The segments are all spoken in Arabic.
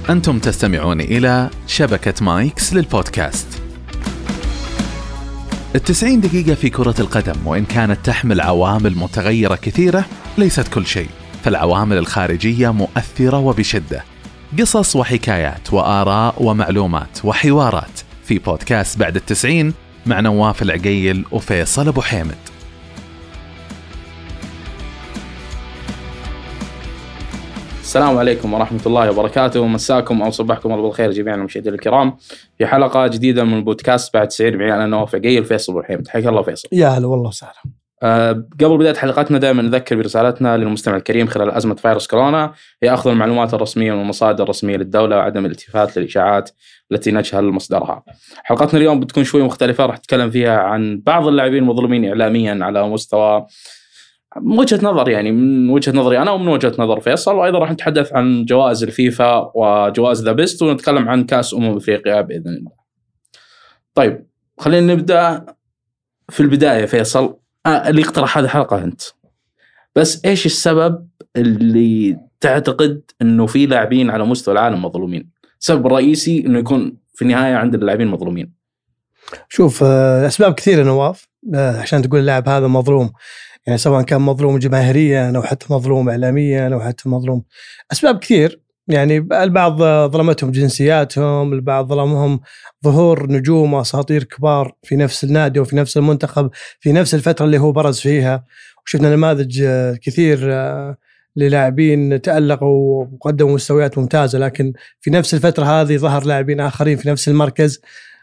أنتم تستمعون إلى شبكة مايكس للبودكاست. 90 دقيقة في كرة القدم، وإن كانت تحمل عوامل متغيرة كثيرة ليست كل شيء، فالعوامل الخارجية مؤثرة وبشدة. قصص وحكايات وآراء ومعلومات وحوارات في بودكاست بعد 90 مع نواف العقيل وفيصل أبو حامد. السلام عليكم ورحمة الله وبركاته، ومساكم أو صباحكم الله بالخير جميعا المشاهدين الكرام في حلقة جديدة من بودكاست بعد 90 معي أنا نواف العقيل فيصل أبو حامد. حياك الله فيصل. يا هلا والله وسهلا. قبل بداية حلقتنا دائما نذكر برسالتنا للمستمع الكريم خلال أزمة فيروس كورونا هي أخذ المعلومات الرسمية من المصادر الرسمية للدولة وعدم الالتفات للإشاعات التي نجهل مصدرها. حلقتنا اليوم بتكون شوي مختلفة، راح نتكلم فيها عن بعض اللاعبين المظلومين إعلاميا على مستوى وجهة نظر، يعني من وجهة نظري أنا ومن وجهة نظر فيصل، وأيضا راح نتحدث عن جوائز الفيفا وجوائز ذا بيست، ونتكلم عن كأس أفريقيا بإذن الله. طيب خلينا نبدأ في البداية. فيصل، اللي اقترح هذه الحلقة أنت، بس إيش السبب اللي تعتقد أنه في لاعبين على مستوى العالم مظلومين؟ السبب الرئيسي أنه يكون في النهاية عند اللاعبين مظلومين. شوف، أسباب كثيرة نواف عشان تقول اللاعب هذا مظلوم، يعني سواء كان مظلوم جماهيريا أو حتى مظلوم إعلاميا أو حتى مظلوم. أسباب كثير، يعني البعض ظلمتهم جنسياتهم، البعض ظلمهم ظهور نجوم وأساطير كبار في نفس النادي وفي نفس المنتخب في نفس الفترة اللي هو برز فيها. وشفنا نماذج كثير للاعبين تألقوا وقدموا مستويات ممتازة، لكن في نفس الفترة هذه ظهر لاعبين آخرين في نفس المركز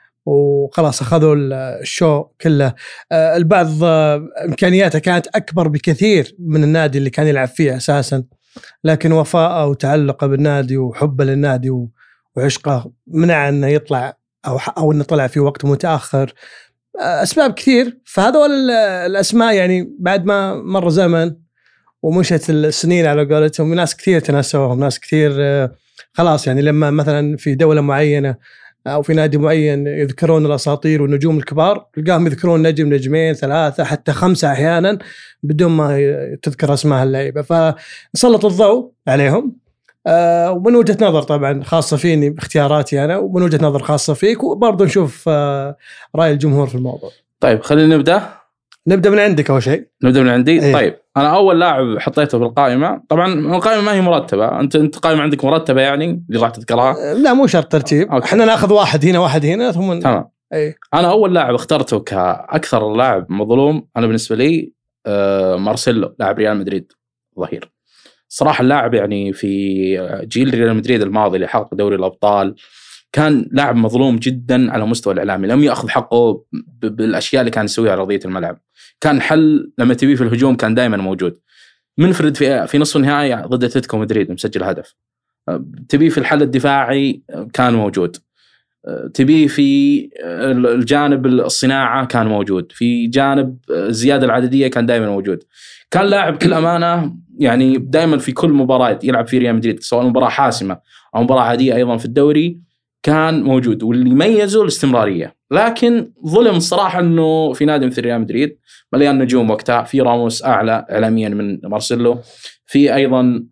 وخلاص أخذوا الشو كله. البعض إمكانياته كانت أكبر بكثير من النادي اللي كان يلعب فيه أساساً، لكن وفاءه وتعلقه بالنادي وحبه للنادي وعشقه منع أنه يطلع أو أنه طلع في وقت متأخر. أسباب كثير، فهذول الأسماء يعني بعد ما مر زمن ومشت السنين على قولتهم ناس كثير تنسوهم، ناس كثير خلاص. يعني لما مثلا في دولة معينة أو في نادي معين يذكرون الأساطير والنجوم الكبار، تلقاهم يذكرون نجم، نجمين، ثلاثة، حتى 5 أحيانا بدون ما تذكر أسماء اللعيبة، فنسلط الضوء عليهم. ومن وجهة نظر طبعا خاصة فيني باختياراتي أنا، ومن وجهة نظر خاصة فيك، وبرضه نشوف رأي الجمهور في الموضوع. طيب خلينا نبدأ من عندك أول شيء. نبدأ من عندي. إيه؟ طيب أنا أول لاعب حطيته في القائمة، طبعا القائمة ما هي مرتبة، أنت قائمة عندك مرتبة يعني اللي راح تذكرها؟ لا مو شرط ترتيب، إحنا نأخذ واحد هنا واحد هنا ثم تمام. أي. أنا أول لاعب اخترته كأكثر لاعب مظلوم أنا بالنسبة لي مارسيلو، لاعب ريال مدريد ظهير. صراحة اللاعب يعني في جيل ريال مدريد الماضي اللي حقق دوري الأبطال كان لاعب مظلوم جدا على مستوى الإعلامي، لم يأخذ حقه بالأشياء اللي كان يسويها على أرضية الملعب. كان حل لما تبيه في الهجوم كان دائما موجود، منفرد في نصف النهائي ضد أتلتيكو مدريد مسجل هدف. تبيه في الحل الدفاعي كان موجود، تبيه في الجانب الصناعة كان موجود، في جانب الزيادة العددية كان دائما موجود. كان لاعب كل أمانة، يعني دائما في كل مباراة يلعب في ريال مدريد سواء مباراة حاسمة أو مباراة عادية أيضا في الدوري كان موجود، واللي يميزه الاستمرارية. لكن ظلم الصراحة أنه في نادي مثل ريال مدريد مليان نجوم وقتها، في راموس أعلى إعلاميا من مارسيلو، في أيضا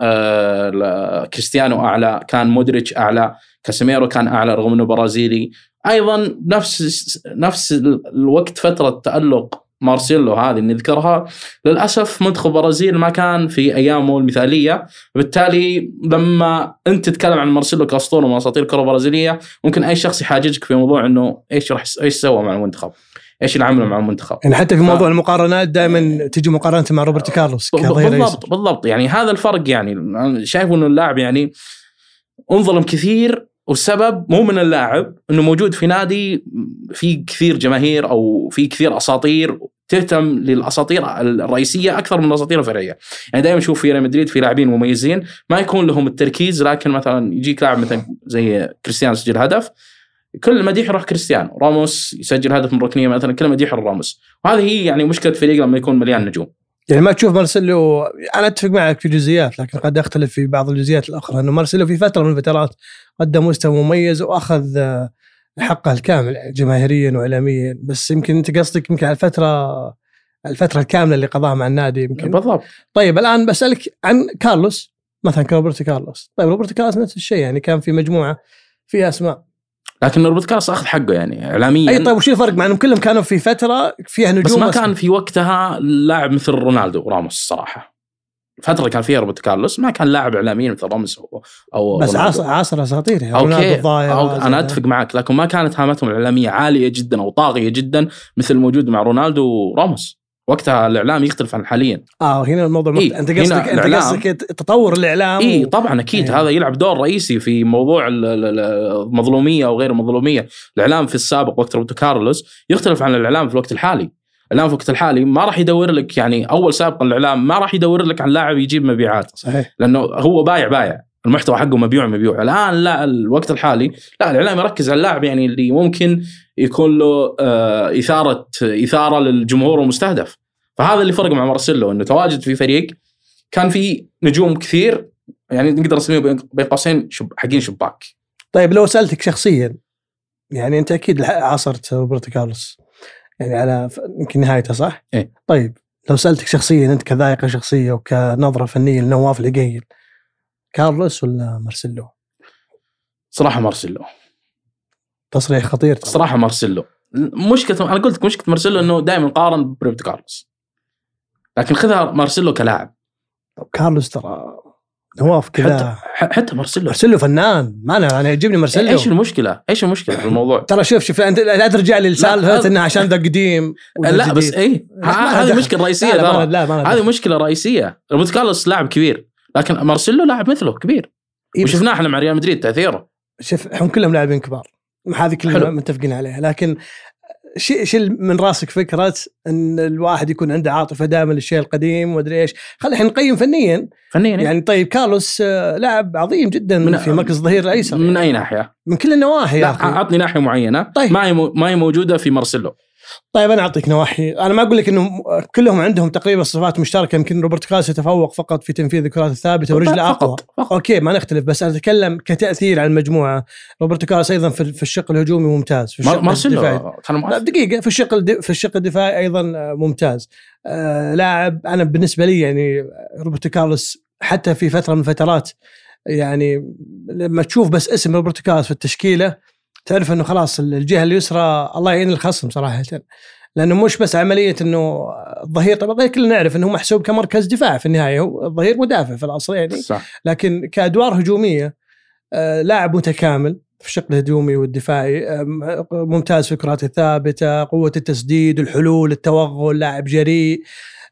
كريستيانو أعلى، كان مودريتش أعلى، كاسيميرو كان أعلى رغم أنه برازيلي أيضا. نفس الوقت فترة تألق مارسيلو هذه نذكرها، للأسف منتخب برازيل ما كان في أيامه المثالية، بالتالي لما أنت تتكلم عن مارسيلو كأسطورة من أساطير الكرة البرازيلية ممكن أي شخص يحاججك في موضوع إنه إيش سوى مع المنتخب، إيش اللي عمله مع المنتخب. يعني حتى في موضوع المقارنات دائما تجي مقارنة مع روبرتو كارلوس بالضبط. يعني هذا الفرق، يعني شايف إنه اللاعب يعني انظلم كثير، والسبب مو من اللاعب، إنه موجود في نادي فيه كثير جماهير أو فيه كثير أساطير تهتم للأساطير الرئيسية أكثر من الأساطير الفرعية. يعني دائما نشوف في ريال مدريد في لاعبين مميزين ما يكون لهم التركيز، لكن مثلا يجيك لاعب مثلا زي كريستيانو سجل هدف كل مديح يروح كريستيانو، راموس يسجل هدف من ركنية مثلا كل مديح راموس، وهذه هي يعني مشكلة فريق لما يكون مليان نجوم. يعني ما تشوف مارسيلو، أنا أتفق معك في جزئيات لكن قد أختلف في بعض الجزئيات الأخرى، أنه مارسيلو في فترة من الفترات قدم مستوى مميز وأخذ حقه الكامل جماهيريا وإعلاميا، بس يمكن أنت قصدك يمكن على الفترة الكاملة اللي قضاها مع النادي يمكن. بالضبط. طيب الآن بسألك عن كارلوس، مثلا كروبرتو كارلوس. طيب روبرتو كارلوس نفس الشيء يعني كان في مجموعه فيها اسماء، لكن روبرتو كارلوس اخذ حقه يعني اعلاميا. اي طيب وش الفرق مع انهم كلهم كانوا في فتره فيها نجوم بس ما أصلاً. كان في وقتها لاعب مثل رونالدو وراموس الصراحه. الفتره كان فيها روبرتو كارلوس ما كان لاعب اعلاميا مثل راموس او بس رونالدو. عاصر اساطير يعني اوكي الضايع انا اتفق معك، لكن ما كانت هامتهم الاعلاميه عاليه جدا او طاغيه جدا مثل الموجود مع رونالدو وراموس. وقتها الاعلام يختلف عن حاليا. هنا الموضوع إيه؟ انت قصدك تطور الاعلام. اي طبعا اكيد هذا يلعب دور رئيسي في موضوع المظلوميه او غير المظلوميه. الاعلام في السابق وقت روبرتو كارلوس يختلف عن الاعلام في الوقت الحالي. الاعلام في الوقت الحالي ما راح يدور لك، يعني اول سابقا الاعلام ما راح يدور لك عن لاعب يجيب مبيعات. صحيح. لانه هو بايع المحتوى حقه مبيوع. الان لا، الوقت الحالي لا، الاعلام يركز على اللاعب يعني اللي ممكن يكون له اثاره للجمهور المستهدف. فهذا اللي فرق مع مارسيلو، انه تواجد في فريق كان فيه نجوم كثير، يعني نقدر نسميه بين قوسين حقين شباك. طيب لو سألتك شخصيا، يعني انت اكيد عاصرت روبرتو كارلوس يعني على يمكن نهايته صح؟ إيه؟ طيب لو سألتك شخصيا انت كذائقة شخصية وكنظرة فنية لنواف العقيل، كارلوس ولا مارسيلو؟ صراحة مارسيلو. تصريح خطير صراحة مارسيلو. مشكلة أنا قلت مشكلة مارسيلو إنه دائما قارن بروبرتو كارلوس، لكن خذها مارسيلو كلاعب. كارلوس ترى نواف كذا. حتى مارسيلو فنان، ما أنا يعجبني مارسيلو. إيش المشكلة في الموضوع؟ ترى شوف أنت لا ترجع لي لسالفة إنه عشان ذا قديم. لا بس هذه مشكلة رئيسية. هذه مشكلة رئيسية. روبرتو كارلوس لاعب كبير، لكن مارسيلو لاعب مثله كبير. وشفناه احنا مع ريال مدريد تأثيره. شوف هم كلهم لاعبين كبار، هذه كلنا متفقين عليها، لكن شيل من راسك فكرة ان الواحد يكون عنده عاطفة دائما للشيء القديم ومدري ايش. خلينا الحين نقيم فنيا يعني. طيب كارلوس لاعب عظيم جدا في مركز الظهير الايسر. من اي ناحية؟ من كل النواحي. اعطني ناحية معينة. طيب. ما هي موجودة في مارسيلو. طيب أنا أعطيك نواحي. أنا ما أقول لك إنه كلهم عندهم تقريبا صفات مشتركة. يمكن روبرتو كارلوس يتفوق فقط في تنفيذ الكرات الثابتة ورجله أقوى. فقط. أوكي ما نختلف، بس أنا أتكلم كتأثير على المجموعة. روبرتو كارلوس أيضا في الشق الهجومي ممتاز. في الشق مارسيلو دقيقة في الشق الدفاعي أيضا ممتاز. لاعب أنا بالنسبة لي يعني روبرتو كارلوس حتى في فترة من الفترات يعني لما تشوف بس اسم روبرتو كارلوس في التشكيلة تعرف انه خلاص الجهه اليسرى الله يعين الخصم صراحه، لانه مش بس عمليه انه الظهير. طبعا الظهير كلنا نعرف انه محسوب كمركز دفاع في النهايه، هو الظهير مدافع في الاصل يعني صح. لكن كادوار هجوميه لاعب متكامل في الشق الهجومي والدفاعي، ممتاز في الكرات الثابته، قوه التسديد، الحلول، التوغل، لاعب جريء،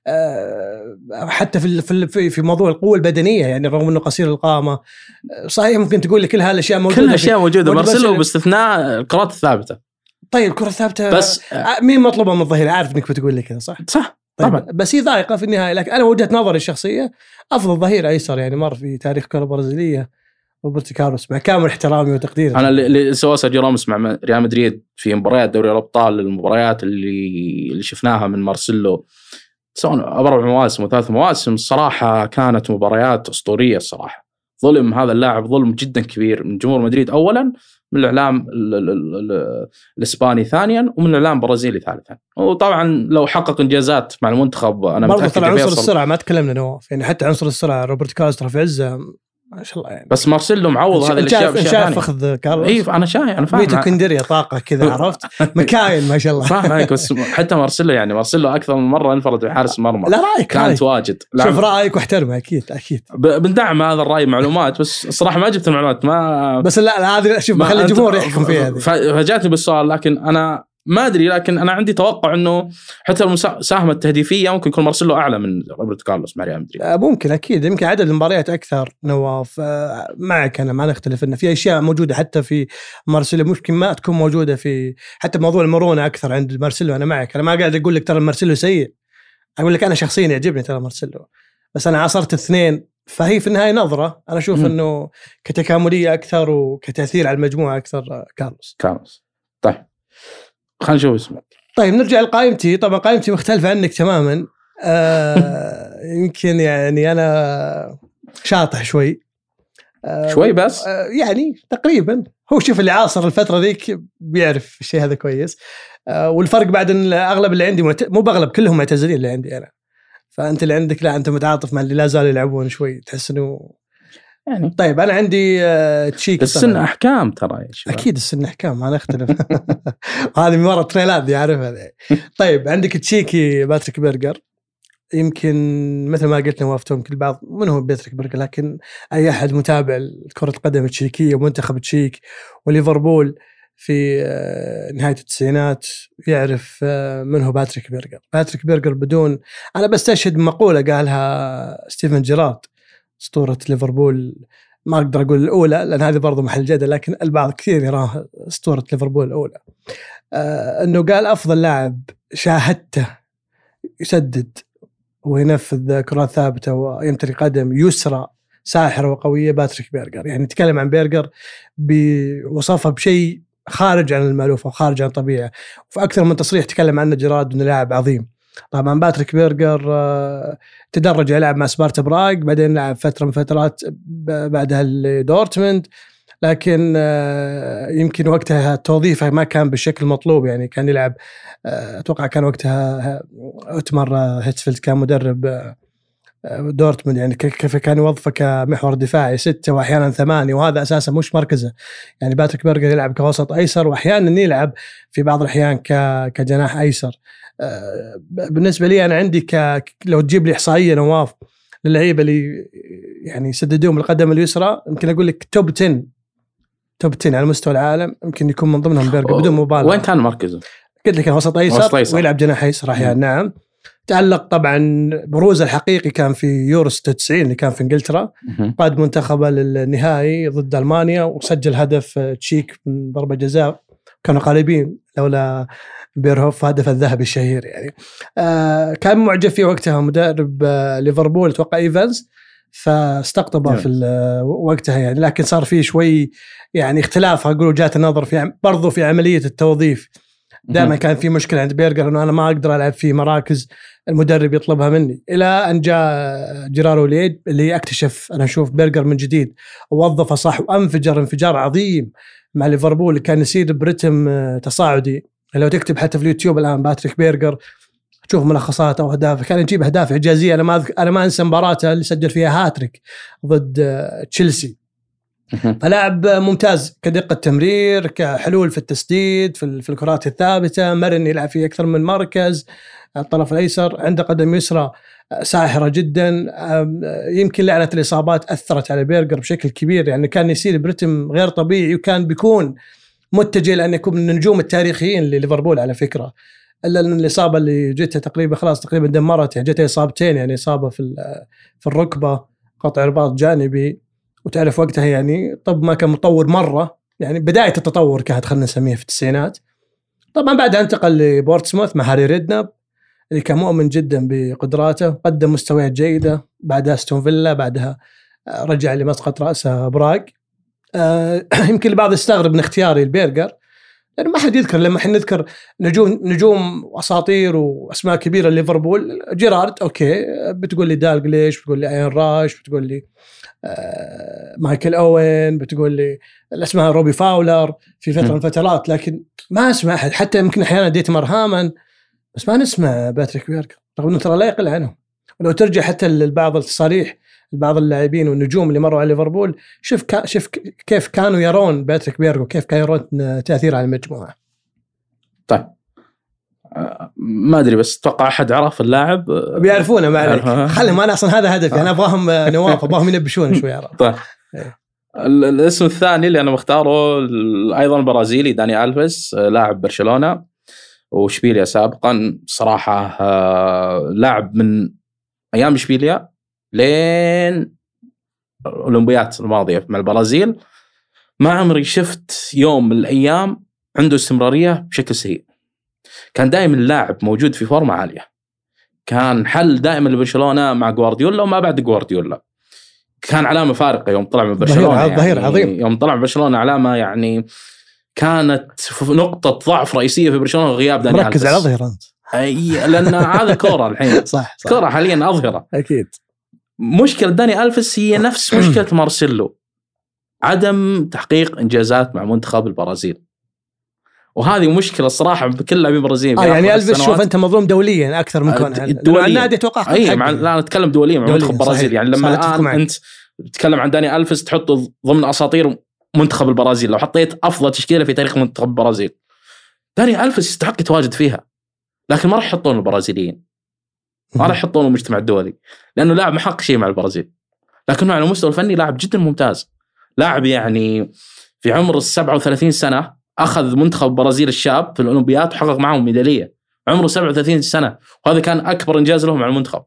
حتى في موضوع القوة البدنية يعني رغم أنه قصير القامة. صحيح ممكن تقول لي كل هالأشياء موجودة، كل الأشياء موجودة مارسيلو باستثناء الكرات الثابتة. طيب الكرة الثابتة بس مين مطلوبة من الظهير؟ عارف أنك بتقول لي كذا صح؟ صح طيب طبعا. بس هي ضائقة في النهاية. لكن أنا وجهة نظري الشخصية أفضل ظهير أيسر يعني مر في تاريخ الكرة البرازيلية روبرتو كارلوس، مع كامل احترامي وتقديري. أنا اللي سواه سيرجيو راموس مع ريال مدريد في مباريات دوري الأبطال، المباريات اللي شفناها من مارسيلو سواء 4 مواسم و3 مواسم، الصراحة كانت مباريات أسطورية. الصراحة ظلم هذا اللاعب ظلم جدا كبير من جمهور مدريد أولا، من الإعلام الإسباني ثانيا، ومن الإعلام البرازيلي ثالثا. وطبعا لو حقق إنجازات مع المنتخب أنا برضو طلع عنصر السرعة ما تكلمنا نواف يعني، حتى عنصر السرعة روبرتو كارلوس ترى في عزة ما شاء الله يعني. بس مارسيلو معوض هذه الاشياء بشيء ثاني. فخذ كارلوس. اي انا شايف، انا فاهم. ميتوكوندريا طاقه كذا عرفت مكاين ما شاء الله. فاهم. بس حتى مارسيلو يعني مارسيلو اكثر من مره انفرد بحارس مرمى. لا رايك كانت واجد. شوف رايك واحترمه اكيد بندعم هذا الراي معلومات، بس الصراحه ما جبت المعلومات ما بس لا هذه شوف بخلي الجمهور يحكم فيها هذه. فجاتني بالسؤال، لكن انا ما أدري، لكن أنا عندي توقع إنه حتى المساهمة التهديفية ممكن يكون مارسيلو أعلى من روبرتو كارلوس مع ريال مدريد. ممكن أكيد، يمكن عدد المباريات أكثر. نواف معك أنا ما نختلف إنه في أشياء موجودة حتى في مارسيلو ممكن ما تكون موجودة في حتى موضوع المرونة أكثر عند مارسيلو. أنا معك، أنا ما قاعد أقول لك ترى مارسيلو سيء، أقول لك أنا شخصيا يعجبني ترى مارسيلو، بس أنا عاصرت اثنين، فهي في النهاية نظرة. أنا أشوف إنه كتكاملية أكثر وكتأثير على المجموعة أكثر كارلوس. طيب خلينا نشوف اسمه. طيب نرجع لقائمتي. طبعا قائمتي مختلفة عنك تماما. يمكن يعني أنا شاطح شوي بس يعني تقريبا. هو شوف اللي عاصر الفترة ذيك بيعرف الشيء هذا كويس. والفرق بعد أن أغلب اللي عندي مو بأغلب، كلهم معتزلين اللي عندي أنا. فأنت اللي عندك لا أنت متعاطف مع اللي لا زالوا يلعبون شوي، تحس إنه يعني. طيب انا عندي تشيكي. السن احكام ترى يا شباب. اكيد السن احكام، ما نختلف. هذه من ورا التريلات دي عارفها. طيب عندك تشيكي باتريك بيرجر، يمكن مثل ما قلت نوافتهم كل بعض من هو باتريك بيرجر، لكن اي احد متابع كرة القدم التشيكية ومنتخب تشيك وليفربول في نهاية التسعينات يعرف من هو باتريك بيرجر. باتريك بيرجر بدون، أنا بستشهد مقولة قالها ستيفن جيرارد أسطورة ليفربول، ما أقدر أقول الأولى لأن هذه برضو محل جدل، لكن البعض كثير يراه أسطورة ليفربول الأولى. أنه قال أفضل لاعب شاهدته يسدد وينفذ كرات ثابتة ويمتلك قدم يسرى ساحرة وقوية باتريك بيرجر. يعني نتكلم عن بيرجر بوصفه بشيء خارج عن المألوف وخارج عن الطبيعة، وفي أكثر من تصريح تكلم عنه جيرارد أنه لاعب عظيم. طبعا باتريك بيرجر تدرج يلعب مع سبارتا براغ، بعدين لعب فترة من فترات بعدها لدورتموند، لكن يمكن وقتها توظيفه ما كان بالشكل المطلوب. يعني كان يلعب أتوقع كان وقتها أوتمار هيتسفيلد كان مدرب دورتموند، يعني كيف كان يوظفه كمحور دفاعي 6 وأحيانا 8، وهذا أساسا مش مركزه. يعني باتريك بيرجر يلعب كوسط أيسر وأحيانا يلعب في بعض الأحيان كجناح أيسر. بالنسبة لي أنا عندي لو تجيب لي إحصائية نواف للعيبة اللي يعني سددوهم القدم اليسرى، يمكن أقول لك توب 10 على مستوى العالم، يمكن يكون من ضمنهم بيرجر بدون مبالغة. وين كان مركزه؟ قلت لك وسط أيسر ويلعب جناح أيسر أحيانا. نعم. تعلق طبعا بروزه الحقيقي كان في يورو 96 اللي كان في انجلترا، قاد منتخبه للنهائي ضد ألمانيا وسجل هدف تشيك من ضربة جزاء، كانوا قالبين لولا بيرهوف هدف الذهبي الشهير. يعني كان معجب فيه وقتها مدرب ليفربول اتوقع ايفانز، فاستقطبه في وقتها يعني، لكن صار فيه شوي يعني اختلاف اقول وجهات النظر في برضو في عملية التوظيف. دائما كان في مشكلة عند بيرجر انه انا ما اقدر العب في مراكز المدرب يطلبها مني، الى ان جاء جيرارو ليد اللي اكتشف انا اشوف بيرجر من جديد ووظفه صح وانفجر انفجار عظيم مع ليفربول اللي كان يصير برتم تصاعدي. لو تكتب حتى في اليوتيوب الان باتريك بيرجر تشوف ملخصات او اهداف، كان يجيب اهداف اعجازيه. انا ما انسى مباراته اللي سجل فيها هاتريك ضد تشيلسي. فلاعب ممتاز كدقة تمرير، كحلول في التسديد في الكرات الثابتة، مرن يلعب في أكثر من مركز. الطرف الأيسر عنده قدم يسرى ساحرة جدا. يمكن لعنة الإصابات أثرت على بيرجر بشكل كبير، يعني كان يسير برتم غير طبيعي وكان بيكون متجه لأن يكون من النجوم التاريخيين لليفربول على فكرة. إلا أن الإصابة اللي جتها تقريبا دمرت، يعني جتها إصابتين، يعني إصابة في الركبة، قطع رباط جانبي، وتعرف وقتها يعني طب ما كان مطور مرة، يعني بداية التطور كانت خلنا نسميها في التسعينات. طبعا بعدها انتقل لبورتسموث مع هاري ريدناب اللي كان مؤمن جدا بقدراته، قدم مستويات جيدة. بعدها استون فيلا، بعدها رجع لمسقط رأسه براغ. يمكن البعض يستغرب من اختياري البيرجر لأنه ما حد يذكر، لما احنا نذكر نجوم وأساطير وأسماء كبيرة ليفربول، جيرارد أوكي، بتقول لي دالغليش، بتقول لي أين راش، بتقول لي مايكل أوين، بتقول لي الأسماء روبي فاولر في فترة من فترات، لكن ما أسمع أحد. حتى يمكن أحيانا ديتمار هامان، بس ما نسمع باتريك بيرجر رغم أنه ترى لا يقل عنه. ولو ترجع حتى لبعض التصاريح بعض اللاعبين والنجوم اللي مروا على ليفربول، شوف كيف كانوا يرون باتريك بيرجر، كيف كانوا يرون تأثير على المجموعة. طيب ما أدري، بس أتوقع أحد عرف اللاعب بيعرفونه ما عليك، خلهم. أنا أصلا هذا هدفي، أنا أبغاهم نواف، أبغاهم ينبشون شوي عرف. طيب الاسم الثاني اللي أنا مختاره أيضا برازيلي، داني ألفيس، لاعب برشلونة وشبيليا سابقا. صراحة لاعب من أيام إشبيليا لين الأولمبيات الماضية مع البرازيل، ما عمري شفت يوم من الأيام عنده استمرارية بشكل سيء. كان دائما اللاعب موجود في فورمة عالية، كان حل دائما لبرشلونة مع غوارديولا وما بعد غوارديولا. كان علامة فارقة يوم طلع من برشلونة، ظهير عظيم. يوم طلع من برشلونة علامة يعني كانت نقطة ضعف رئيسية في برشلونة، غياب داني ألفيس. مركز على ظهير أنت. لأن هذا كورة الحين صح. كورة حاليا أظهرة. أكيد. مشكلة داني ألفيس هي نفس مشكلة مارسيلو، عدم تحقيق إنجازات مع منتخب البرازيل، وهذه مشكلة الصراحة بكل لاعبين برازيليين. يعني ألفيس شوف أنت مظلوم دوليا أكثر من كون الدوليا. النادي توقع. لا نتكلم دوليا مع منتخب برازيل. يعني لما الآن أنت تتكلم عن داني ألفيس تحطه ضمن أساطير منتخب البرازيل. لو حطيت أفضل تشكيلة في تاريخ منتخب البرازيل داني ألفيس يستحق يتواجد فيها، لكن ما راح يحطون البرازيليين، ما راح يحطون المجتمع الدولي، لأنه لاعب ما حقق شيء مع البرازيل، لكنه على المستوى الفني لاعب جدا ممتاز. لاعب يعني في عمر 37 سنة أخذ منتخب البرازيل الشاب في الأولمبياد وحقق معهم ميدالية عمره 37 سنة، وهذا كان أكبر إنجاز له مع المنتخب.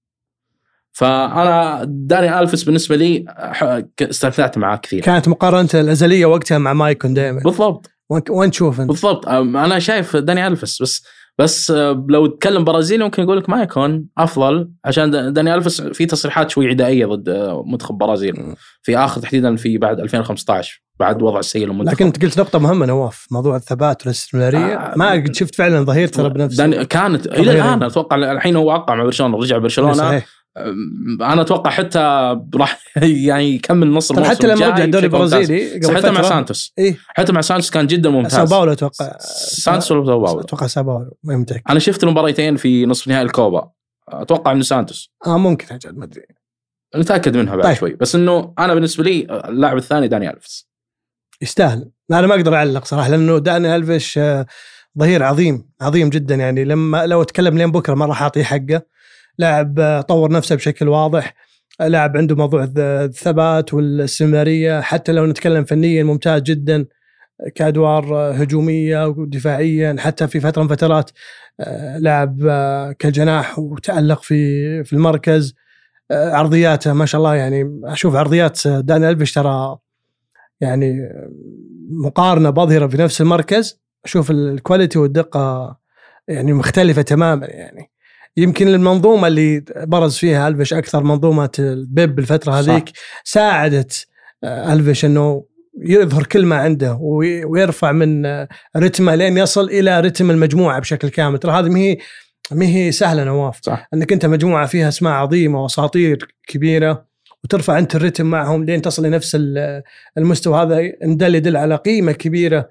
فأنا داني ألفيس بالنسبة لي استمتعت معاه كثير. كانت مقارنة الأزلية وقتها مع مايكون دائما. بالضبط. وين تشوف أنت؟ بالضبط. أنا شايف داني ألفيس بس لو تكلم برازيلي ممكن يقول لك مايكون أفضل، عشان داني ألفيس في تصريحات شوي عدائية ضد منتخب برازيل في آخر تحديدا في بعد 2015 بعد وضع السيء للمنتخب. لكن أنت قلت نقطة مهمة نواف، موضوع الثبات والاستمرارية. ما قد شفت فعلا ظهير ترى بنفسه. كانت إلى الآن أتوقع الحين هو وقع مع برشلونة، رجع برشلونة. أنا أتوقع حتى راح يعني يكمل نص الموسم حتى لما رجع الدوري البرازيلي حتى مع سانتوس. حتى مع سانتوس كان جدا ممتاز. ساو باولو أتوقع سانتوس ولا ساو باولو؟ أتوقع ساو باولو، ما متأكد. أنا شفت المباريتين في نصف نهائي الكوبا، أتوقع إنه سانتوس. ممكن أجل ما أدري، نتأكد منها بعد شوي. بس إنه أنا بالنسبة لي اللاعب الثاني داني ألفيس يستاهل. أنا ما أقدر أعلق صراحة، لأنه داني ألفيس ظهير عظيم جدا. يعني لو أتكلم لين بكرة ما راح أعطيه حقه. لاعب طور نفسه بشكل واضح، لاعب عنده موضوع الثبات والاستمرارية، حتى لو نتكلم فنيا ممتاز جدا كأدوار هجومية ودفاعيا. حتى في فترة من فترات لاعب كجناح وتألق في المركز. عرضياته ما شاء الله، يعني أشوف عرضيات داني ألفيس ترى يعني مقارنة بظهرة في نفس المركز، أشوف الكواليتي والدقة يعني مختلفة تماما. يعني يمكن المنظومة اللي برز فيها ألفيش أكثر، منظومة البيب بالفترة هذيك، ساعدت ألفيش أنه يظهر كل ما عنده ويرفع من رتمه لين يصل إلى رتم المجموعة بشكل كامل. ترى هذه ما هي سهلة نواف، صح. أنك أنت مجموعة فيها أسماء عظيمة وأساطير كبيرة وترفع أنت الرتم معهم لين تصل لنفس المستوى هذا، يدل على قيمة كبيرة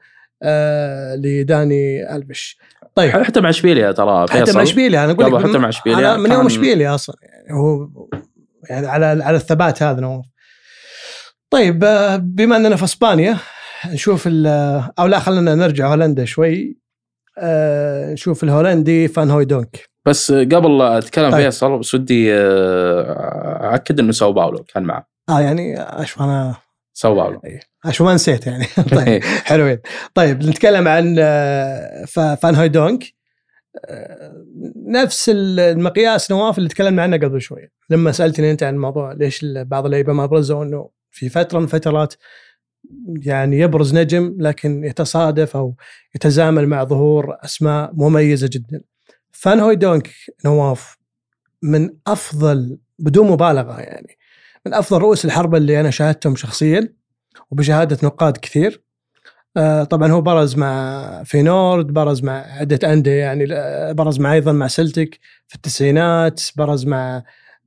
لداني ألفيش. طيب حتى مع اشبيليا ترى حتى مع اشبيليا، انا اقول لك حتى مع اشبيليا من يوم اشبيليا اصلا يعني هو يعني على الثبات هذا نواف. طيب بما اننا في اسبانيا نشوف او لا خلينا نرجع هولندا شوي، نشوف الهولندي فان هويدونك. بس قبل اتكلم فيها صار بس ودي اكد انه ساو باولو كان معه. يعني اشوف انا ساو باولو اشوف ما نسيت يعني. طيب حلوين. طيب نتكلم عن فان هويدونك، نفس المقياس نواف اللي تكلمنا عنه قبل شوي لما سألتني أنت عن موضوع ليش بعض اللعيبة ما برزوا، أنه في فترة من فترات يعني يبرز نجم لكن يتصادف أو يتزامن مع ظهور أسماء مميزة جدا. فان هويدونك نواف من أفضل بدون مبالغة يعني من أفضل رؤوس الحربة اللي أنا شاهدتهم شخصيا وبشهادة نقاد كثير. طبعا هو برز مع فينورد، برز مع عدة أندية، يعني برز مع أيضا مع سلتيك في التسعينات، برز مع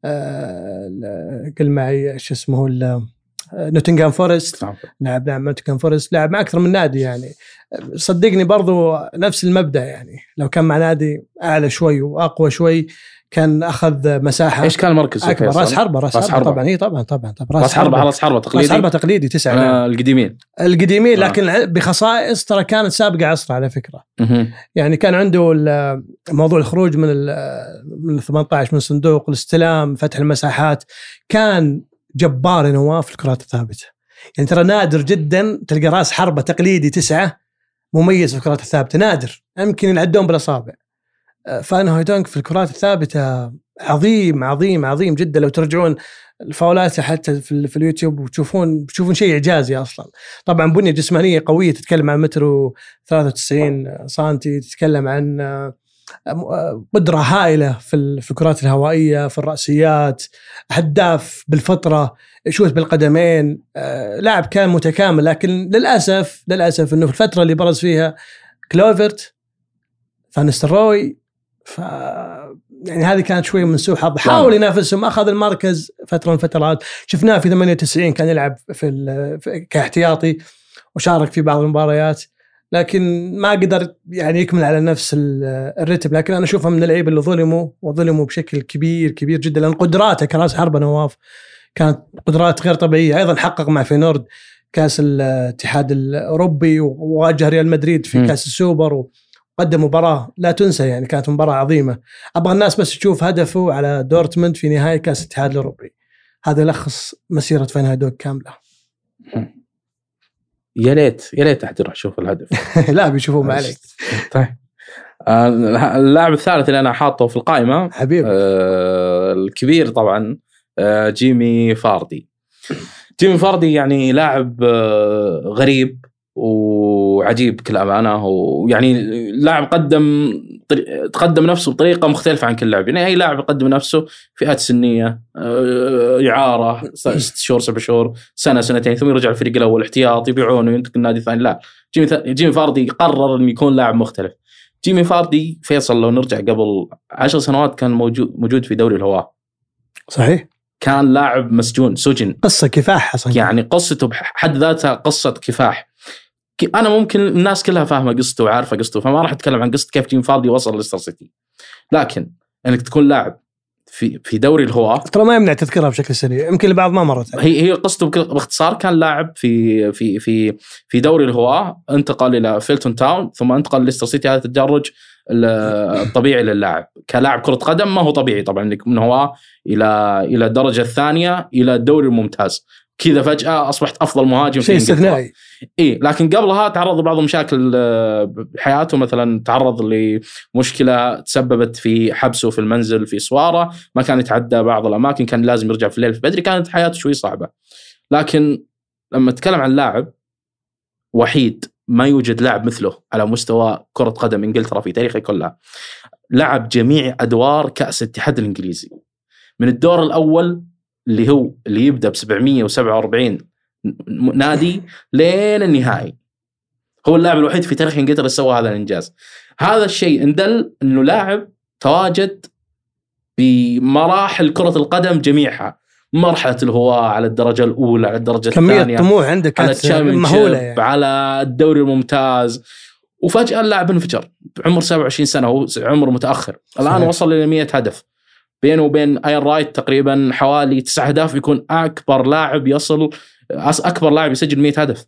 قل معي شو اسمه نوتنغهام فورست، لعب نوتنغهام فورست، لعب مع أكثر من نادي. يعني صدقني برضو نفس المبدأ، يعني لو كان مع نادي أعلى شوي وأقوى شوي كان أخذ مساحة. إيش كان مركز أكبر؟ راس حربة طبعا. هي طبعا راس حربة تقليدي. راس حربة تقليدي 9 القديمين لكن بخصائص ترى كانت سابقة عصر على فكرة. يعني كان عنده موضوع الخروج من 18 من الصندوق، الاستلام، فتح المساحات، كان جبار نواف في الكرات الثابتة. يعني ترى نادر جدا تلقى راس حربة تقليدي 9 مميز في الكرات الثابتة، نادر يمكن ينعدون بالأصابع. فان هويدونك في الكرات الثابتة عظيم جدا. لو ترجعون الفاولات حتى في اليوتيوب وتشوفون شيء إعجازي أصلا. طبعا بنية جسمانية قوية، تتكلم عن 1.93 سنتي، تتكلم عن قدرة هائلة في الكرات الهوائية، في الرأسيات، هداف بالفطرة، شوت بالقدمين، لاعب كان متكامل. لكن للأسف أنه في الفترة اللي برز فيها كلوفرت، فان نيستلروي، يعني هذه كانت شوي من سوء حظ. حاول ينافسهم، أخذ المركز فترة من فترات، شفناه في 98 كان يلعب كاحتياطي وشارك في بعض المباريات، لكن ما قدر يعني يكمل على نفس الرتم. لكن أنا أشوفه من اللعيبة اللي ظلموا بشكل كبير جدا، لأن قدراته كراس حربة نواف كانت قدرات غير طبيعية. أيضا حقق مع فينورد كأس الاتحاد الأوروبي، وواجه ريال مدريد في كأس السوبر، وقدم مباراة لا تنسى، يعني كانت مباراة عظيمة. أبغى الناس بس تشوف هدفه على دورتموند في نهائي كأس الاتحاد الأوروبي، هذا يلخص مسيرة فان هايدوك كاملة. يا ليت أحد يروح يشوف الهدف. لا بيشوفوه ما عليك. طيب اللاعب الثالث اللي أنا حاطه في القائمة حبيبي الكبير طبعا جيمي فاردي. جيمي فاردي يعني لاعب غريب وعجيب بكل أمانة، ويعني لاعب تقدم نفسه بطريقة مختلفة عن كل لاعب. يعني أي لاعب يقدم نفسه فئات سنية، إعارة 6 شهور 7 شهور سنة سنتين، ثم يرجع الفريق الأول احتياط يبيعونه وينتقل النادي الثاني. لا، جيمي فاردي قرر أن يكون لاعب مختلف. جيمي فاردي فيصل لو نرجع قبل 10 سنوات كان موجود في دوري الهواة. صحيح، كان لاعب مسجون، سجن، قصة كفاح أصلاً. يعني قصته بحد ذاتها قصة كفاح. أنا ممكن الناس كلها فاهمة قصته وعارفة قصته، فما راح أتكلم عن قصة كيف جيمي فاردي وصل ليستر سيتي، لكن أنك تكون لاعب في دوري الهواة ترى ما يمنع تذكرها بشكل سريع، يمكن البعض ما مرت. هي قصته باختصار كان لاعب في دوري الهواة، انتقل إلى فيلتون تاون ثم انتقل ليستر سيتي. هذا التدرج الطبيعي للاعب كلاعب كرة قدم، ما هو طبيعي طبعا انك من هواة إلى الدرجة الثانية إلى الدوري الممتاز، كذا فجأة أصبحت أفضل مهاجم شيء استثنائي. لكن قبلها تعرض لبعض المشاكل بحياته، مثلا تعرض لمشكلة تسببت في حبسه في المنزل في سوارة، ما كان يتعدى بعض الأماكن، كان لازم يرجع في الليل في بدري، كانت حياته شوي صعبة. لكن لما نتكلم عن لاعب وحيد ما يوجد لاعب مثله على مستوى كرة قدم إنجلترا في تاريخه كلها، لعب جميع أدوار كأس الاتحاد الإنجليزي من الدور الأول اللي يبدأ ب747 نادي لين النهائي. هو اللاعب الوحيد في تاريخ إنجلترا اللي سوى هذا الإنجاز. هذا الشيء ندل أنه لاعب تواجد بمراحل كرة القدم جميعها، مرحلة الهواة على الدرجة الأولى، على الدرجة الثانية، كمية طموح عندك على مهولة يعني. على الدوري الممتاز، وفجأة اللاعب انفجر بعمر 27 سنة، هو عمر متأخر. الآن صحيح. وصل إلى 100 هدف، بينه وبين آيان رايت تقريبا حوالي 9 أهداف، يكون أكبر لاعب يسجل 100 هدف.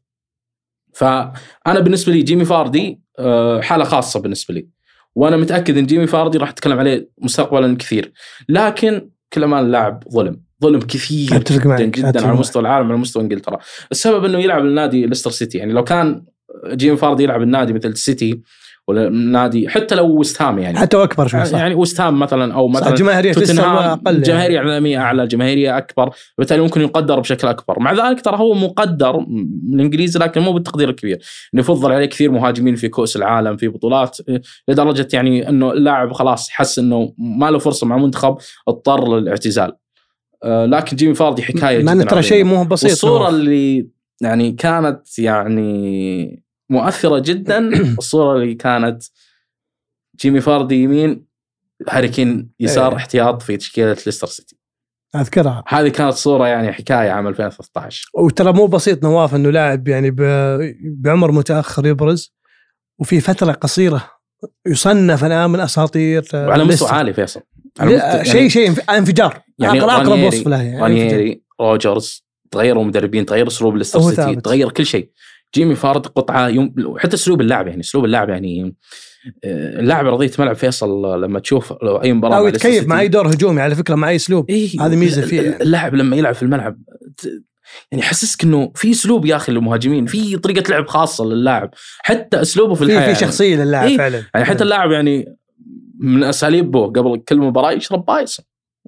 فأنا بالنسبة لي جيمي فاردي حالة خاصة بالنسبة لي، وأنا متأكد أن جيمي فاردي راح أتكلم عليه مستقبلا كثير، لكن كل ما اللاعب ظلم كثير جدا على مستوى العالم، على مستوى إنجلترا. السبب أنه يلعب النادي ليستر سيتي. يعني لو كان جيمي فاردي يلعب النادي مثل السيتي ولا نادي حتى لو وستهام، يعني حتى أكبر شوي، صح؟ يعني وستهام مثلا، أو مثلا جماهيرية أقل، جماهيرية إعلامية أعلى، جماهيرية أكبر، بالتالي ممكن يقدر بشكل أكبر. مع ذلك ترى هو مقدر من الإنجليزي، لكن مو بالتقدير الكبير. يفضل عليه كثير مهاجمين في كؤوس العالم، في بطولات، لدرجة يعني أنه اللاعب خلاص حس أنه ما له فرصة مع منتخب، اضطر للاعتزال. لكن جيمي فاردي حكاية جدا، ترى شيء مو بسيط. الصورة اللي يعني كانت يعني مؤثرة جدا، الصورة اللي كانت جيمي فاردي يمين، هاري كين يسار، احتياط في تشكيلة ليستر سيتي، أذكرها. هذه كانت صورة يعني حكاية عام 2013. وترى مو بسيط نواف أنه لاعب يعني بعمر متأخر يبرز، وفي فترة قصيرة يصنف الآن من أساطير وعلى مستوى عالي فيصل، شيء انفجار، يعني أقرب وصف له يعني. رانييري، روجرز، تغيروا مدربين، تغير أسلوب ليستر سيتي، تغير كل شيء. جيمي فارد قطعة حتى أسلوب اللعب، يعني أسلوب اللعب، يعني اللاعب رضيت ملعب فيصل لما تشوف أي مباراة أو يتكيف مع أي دور هجومي على فكرة، مع أي أسلوب. هذه ميزة فيه يعني. اللاعب لما يلعب في الملعب يعني حسسك إنه في أسلوب يا أخي للمهاجمين، في طريقة لعب خاصة لللاعب، حتى أسلوبه في الحياة، في شخصية للاعب فعلا. يعني حتى اللاعب يعني من أساليبه قبل كل مباراة يشرب بايس،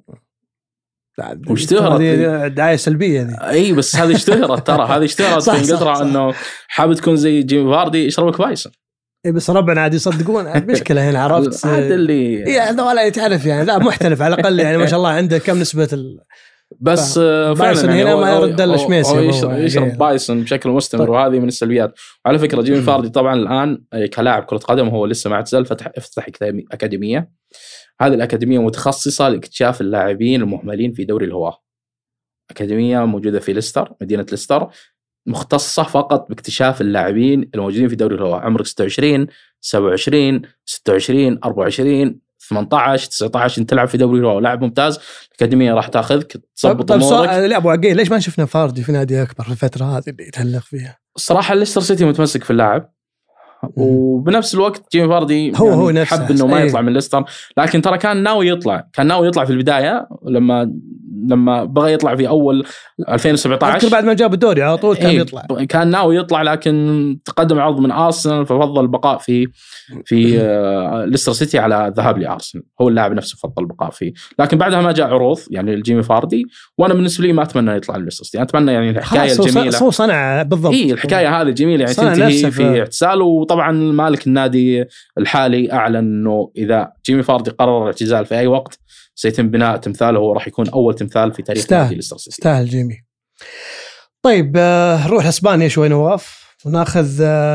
واشتهرت دعاية سلبية دي. بس هذه اشتهرت، ترى هذه اشتهرت في انجلترا، انه حابب تكون زي جيمي فاردي يشربك بايسن. بس ربنا عاد يصدقون. المشكلة هنا عرفت هذا اللي يعني ولا يتعرف يعني، لا محترف على الأقل يعني، ما شاء الله عنده كم نسبة بس بايسن يعني هنا ما يرد الا شميسي، يشرب بايسن بشكل مستمر. وهذه من السلبيات. وعلى فكرة جيمي فاردي طبعا الآن كلاعب كرة قدم هو لسه ما اعتزل، افتتح أكاديمية. هذه الأكاديمية متخصصة لاكتشاف اللاعبين المهملين في دوري الهواة. أكاديمية موجودة في ليستر، مدينة ليستر، مختصة فقط باكتشاف اللاعبين الموجودين في دوري الهواة، عمرك 26 27 26 24 18 19 انت تلعب في دوري رو لاعب ممتاز، الاكاديميه راح تاخذك تضبط امورك. لا ابو عقيل، ليش ما شفنا فاردي في نادي اكبر في الفتره هذه اللي يتهلق فيها؟ الصراحه ليستر سيتي متمسك في اللاعب، وبنفس الوقت جيمي فاردي هو يعني نفسه حب انه ما يطلع من ليستر، لكن ترى كان ناوي يطلع في البدايه لما بغى يطلع في اول 2017. اذكر بعد ما جاب الدوري على طول كان يطلع، كان ناوي يطلع، لكن تقدم عرض من ارسنال ففضل البقاء في ليستر سيتي على الذهاب لارسنال. هو اللاعب نفسه فضل البقاء فيه، لكن بعدها ما جاء عروض يعني الجيمي فاردي، وانا بالنسبه لي ما اتمنى يطلع ليستر سيتي. اتمنى يعني الحكايه الجميله هو صنع بالضبط، الحكايه هذه الجميله يعني تنتهي في اعتزال. وطبعا مالك النادي الحالي اعلن انه اذا جيمي فاردي قرر الاعتزال في اي وقت سيتم بناء تمثاله، وراح يكون اول تمثال في تاريخ نادي ليستر سيتي. استاهل جيمي. طيب نروح اسبانيا شوي نواف، وناخذ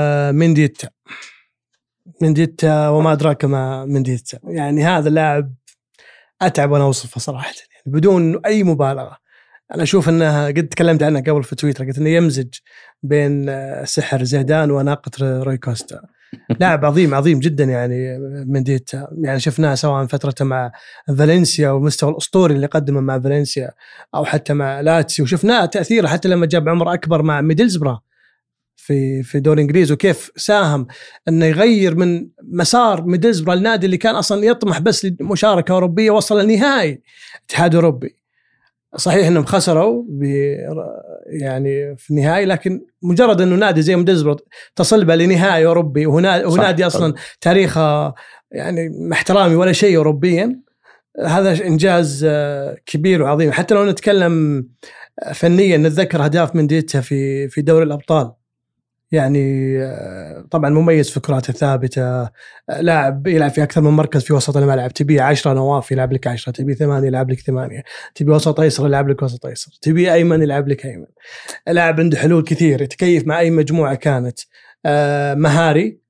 منديتا وما ادراك ما منديتا. يعني هذا اللاعب اتعب وانا اوصفه صراحه، يعني بدون اي مبالغه. انا اشوف انها قد تكلمت عنها قبل في تويتر، قلت انه يمزج بين سحر زيدان وناقة روي كوستا. لاعب عظيم جدا يعني منديتا، يعني شفناه سواء فترته مع فالنسيا والمستوى الاسطوري اللي قدمه مع فالنسيا، او حتى مع لاتسيو، وشفناه تاثيره حتى لما جاب عمر اكبر مع ميدلزبرا في دوري انجليزي، وكيف ساهم انه يغير من مسار ميدلزبرا، النادي اللي كان اصلا يطمح بس لمشاركه اوروبيه، وصل لنهائي اتحاد اوروبي. صحيح انهم خسروا يعني في النهائي، لكن مجرد انه نادي زي ميدلزبرا تصل به لنهائي اوروبي، ونادي اصلا تاريخه يعني مع احترامي ولا شيء اوروبيا، هذا انجاز كبير وعظيم. حتى لو نتكلم فنيا نتذكر اهداف منديتا في دوري الابطال، يعني طبعا مميز في كراته الثابته، لاعب يلعب في اكثر من مركز في وسط الملعب. تبي 10 نواف يلعب لك 10، تبي 8 يلعب لك 8، تبي وسط ايسر يلعب لك وسط ايسر، تبي ايمن يلعب لك ايمن. لاعب عنده حلول كثير، يتكيف مع اي مجموعه كانت، مهاري،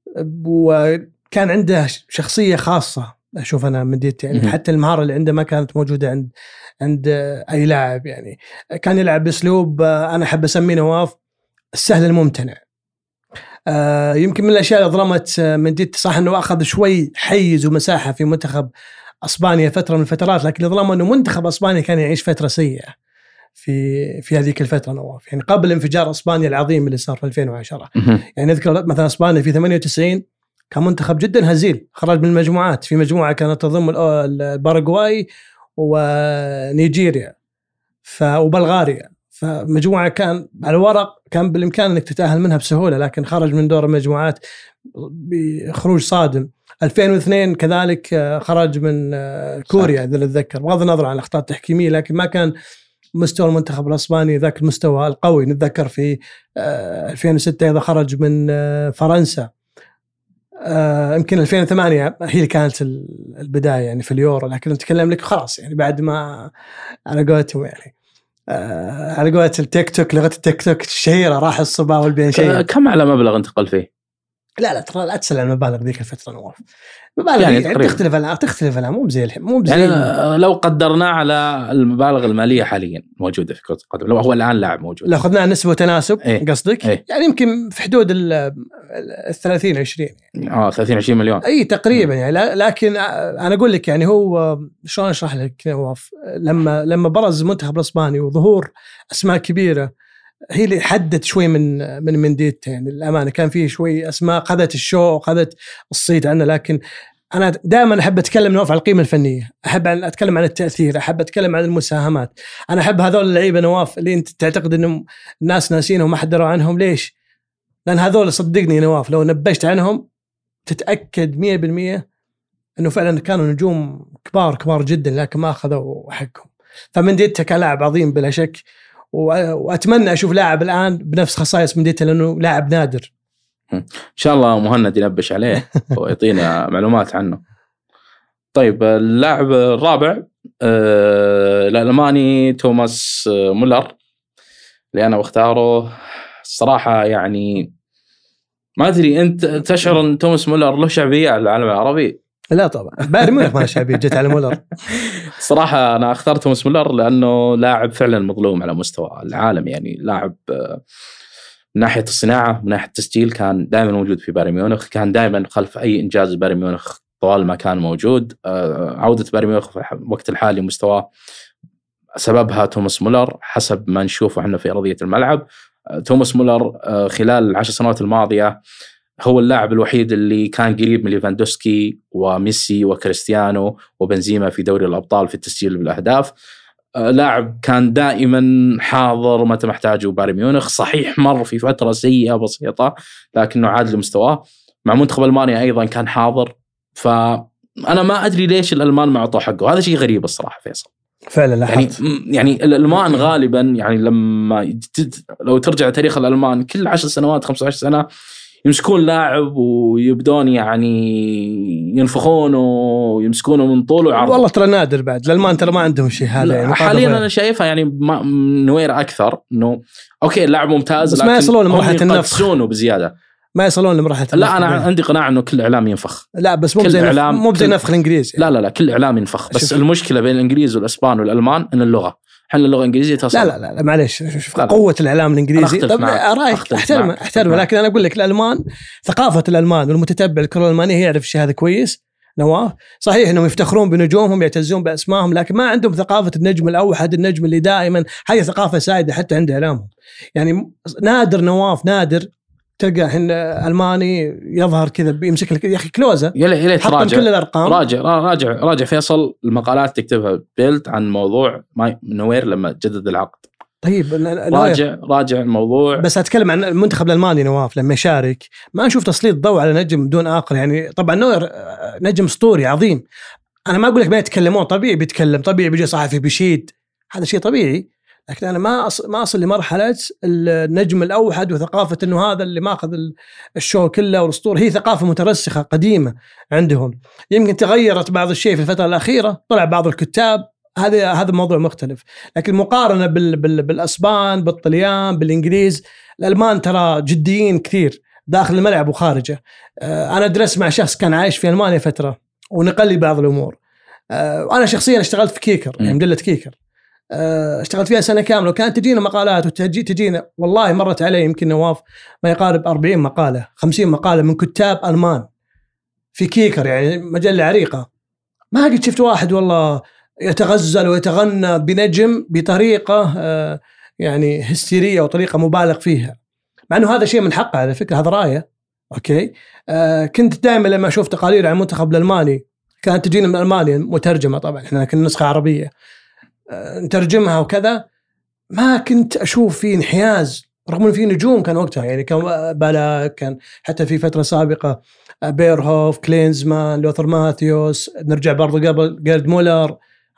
وكان عنده شخصيه خاصه اشوف انا منديت يعني. حتى المهاره اللي عنده ما كانت موجوده عند اي لاعب، يعني كان يلعب باسلوب انا احب اسميه نواف السهل الممتنع. يمكن من الاشياء اللي ظلمت منديت، صح انه اخذ شوي حيز ومساحه في منتخب اسبانيا فتره من الفترات، لكن اللي ظلمه انه منتخب اسبانيا كان يعيش فتره سيئه في هذيك الفتره نواف، يعني قبل انفجار اسبانيا العظيم اللي صار في 2010. يعني نذكر مثلا اسبانيا في 98 كان منتخب جدا هزيل، خرج من المجموعات، في مجموعه كانت تضم الباراغواي ونيجيريا وبلغاريا، فمجموعة كان على الورق كان بالإمكان أنك تتأهل منها بسهولة، لكن خرج من دور المجموعات بخروج صادم. 2002 كذلك خرج من كوريا إذا نتذكر، بغض النظر عن الأخطاء التحكيمية، لكن ما كان مستوى المنتخب الإسباني ذاك المستوى القوي. نتذكر في 2006 إذا خرج من فرنسا. يمكن 2008 هي اللي كانت البداية يعني في اليورو، لكن نتكلم لك خلاص يعني بعد ما على قولتهم يعني على قولة التيك توك، لغة التيك توك الشهيرة، راح الصبا والبين شيء. كم على مبلغ انتقل فيه؟ لا ترى لا تسأل عن المبالغ ذيك الفترة نواف، مبالغ يعني تختلف الآن، مو زي الحين، مو زي يعني لو قدرنا على المبالغ المالية حاليا موجودة في كرة القدم، لو هو الآن لاعب موجود، لو أخذنا نسبة وتناسب قصدك يعني يمكن في حدود 30-20 30-20 مليون أي تقريبا يعني. لكن أنا أقول لك يعني هو شلون أشرح لك نواف، لما برز المنتخب الإسباني وظهور أسماء كبيرة هي اللي حدت شوي من منديتا يعني. الأمانة كان فيه شوي أسماء قذت الشو، قذت الصيت عنه، لكن أنا دائما أحب أتكلم نواف عن القيمة الفنية، أحب أتكلم عن التأثير، أحب أتكلم عن المساهمات. أنا أحب هذول اللعيبة نواف اللي أنت تعتقد إنهم الناس ناسينهم وما حد دروا عنهم. ليش؟ لأن هذول صدقني نواف لو نبشت عنهم تتأكد 100% إنه فعلا كانوا نجوم كبار جدا، لكن ما أخذوا حقهم. فمنديتا كان لاعب عظيم بلا شك، وأتمنى أشوف لاعب الآن بنفس خصائص منديتا، لأنه لاعب نادر. إن شاء الله مهند ينبش عليه ويعطينا معلومات عنه. طيب اللاعب الرابع الألماني توماس مولر اللي أنا بختاره. الصراحة يعني ما أدري أنت تشعر أن توماس مولر له شعبية على العالم العربي؟ لا طبعا، بايرن ميونخ ما شعبية جت على مولر. صراحة أنا اخترت توماس مولر لأنه لاعب فعلا مظلوم على مستوى العالم، يعني لاعب من ناحية الصناعة، من ناحية التسجيل كان دائما موجود في بايرن ميونخ، كان دائما خلف أي إنجاز بايرن ميونخ طوال ما كان موجود. عودة بايرن ميونخ في الوقت الحالي مستواه سببها توماس مولر حسب ما نشوفه احنا في أرضية الملعب. توماس مولر خلال 10 سنوات الماضية هو اللاعب الوحيد اللي كان قريب من ليفاندوسكي وميسي وكريستيانو وبنزيما في دوري الأبطال في التسجيل بالأهداف. لاعب كان دائما حاضر متى محتاجه بايرن ميونخ. صحيح مر في فترة سيئة بسيطة لكنه عاد لمستواه. مع منتخب ألمانيا أيضا كان حاضر. فأنا ما أدري ليش الألمان ما أعطوه حقه. هذا شيء غريب الصراحة فيصل. فعلا لاحظت يعني الألمان غالبا يعني لما لو ترجع تاريخ الألمان كل 10 سنوات 15 سنة يمسكون لاعب ويبدون يعني ينفخونه ويمسكونه من طوله وعرضه. والله ترى نادر بعد الألمان ترى ما عندهم شيء هذا يعني. حاليا أنا شايفها يعني نوير أكثر إنه أوكي اللاعب ممتاز بس ما يصلون لمرحلة النفخ بزيادة. ما يصلون لمرحلة لا أنا عندي قناعة إنه كل إعلام ينفخ. لا بس مو زي نفخ الإنجليزي يعني. لا كل إعلام ينفخ. بس المشكلة بين الإنجليز والأسبان والألمان إن اللغة. حنا اللغة الإنجليزية تصل. لا معليش شوف قوة الإعلام الإنجليزي. طب رأيك أحترم لكن أنا أقول لك الألمان ثقافة الألمان والمتتبع الكرة الألمانية هي يعرف الشيء هذا كويس. نواف صحيح إنهم يفتخرون بنجومهم يعتزون بأسمائهم لكن ما عندهم ثقافة النجم الأوحد النجم اللي دائما هذه ثقافة سائدة حتى عند إعلامهم. يعني نادر نواف نادر تلقى حين ألماني يظهر كذا بيمسك لك يا أخي كلوزة حطم كل الأرقام. راجع فيصل المقالات تكتبها بيلت عن موضوع نوير لما جدد العقد. طيب راجع الموضوع. بس أتكلم عن المنتخب الألماني نواف لما يشارك ما نشوف تسليط ضوء على نجم دون آخر. يعني طبعا نوير نجم أسطوري عظيم. أنا ما أقول لك ما يتكلمون طبيعي بيتكلم طبيعي بيجي صحفي بيشيد هذا شيء طبيعي لكن أنا ما أصل لمرحلة النجم الأوحد وثقافة إنه هذا اللي ماخذ الشو كله والأسطورة. هي ثقافة مترسخة قديمة عندهم يمكن تغيرت بعض الشيء في الفترة الأخيرة طلع بعض الكتاب هذا موضوع مختلف. لكن مقارنة بالأسبان بالطليان بالإنجليز الألمان ترى جديين كثير داخل الملعب وخارجه. أنا درست مع شخص كان عايش في ألمانيا فترة ونقل لي بعض الأمور. أنا شخصيا اشتغلت في كيكر يعني مجلة كيكر اشتغلت فيها سنة كاملة وكانت تجينا مقالات تجينا والله مرت علي يمكن نواف ما يقارب 40 مقالة 50 مقالة من كتاب ألمان في كيكر يعني مجلة عريقة. ما قد شفت واحد والله يتغزل ويتغنى بنجم بطريقة يعني هستيرية وطريقة مبالغ فيها مع أنه هذا شيء من حقه على فكرة هذا رأيه. أوكي كنت دائما لما أشوف تقارير عن المنتخب الألماني كانت تجينا من ألمانيا مترجمة طبعا إحنا كنا نسخة عربية نترجمها وكذا ما كنت أشوف فيه انحياز رغم أن فيه نجوم كان وقتها يعني كان بالا كان حتى في فترة سابقة بيرهوف كلينزمان لوثر ماثيوس نرجع برضو قبل جيرد مولر.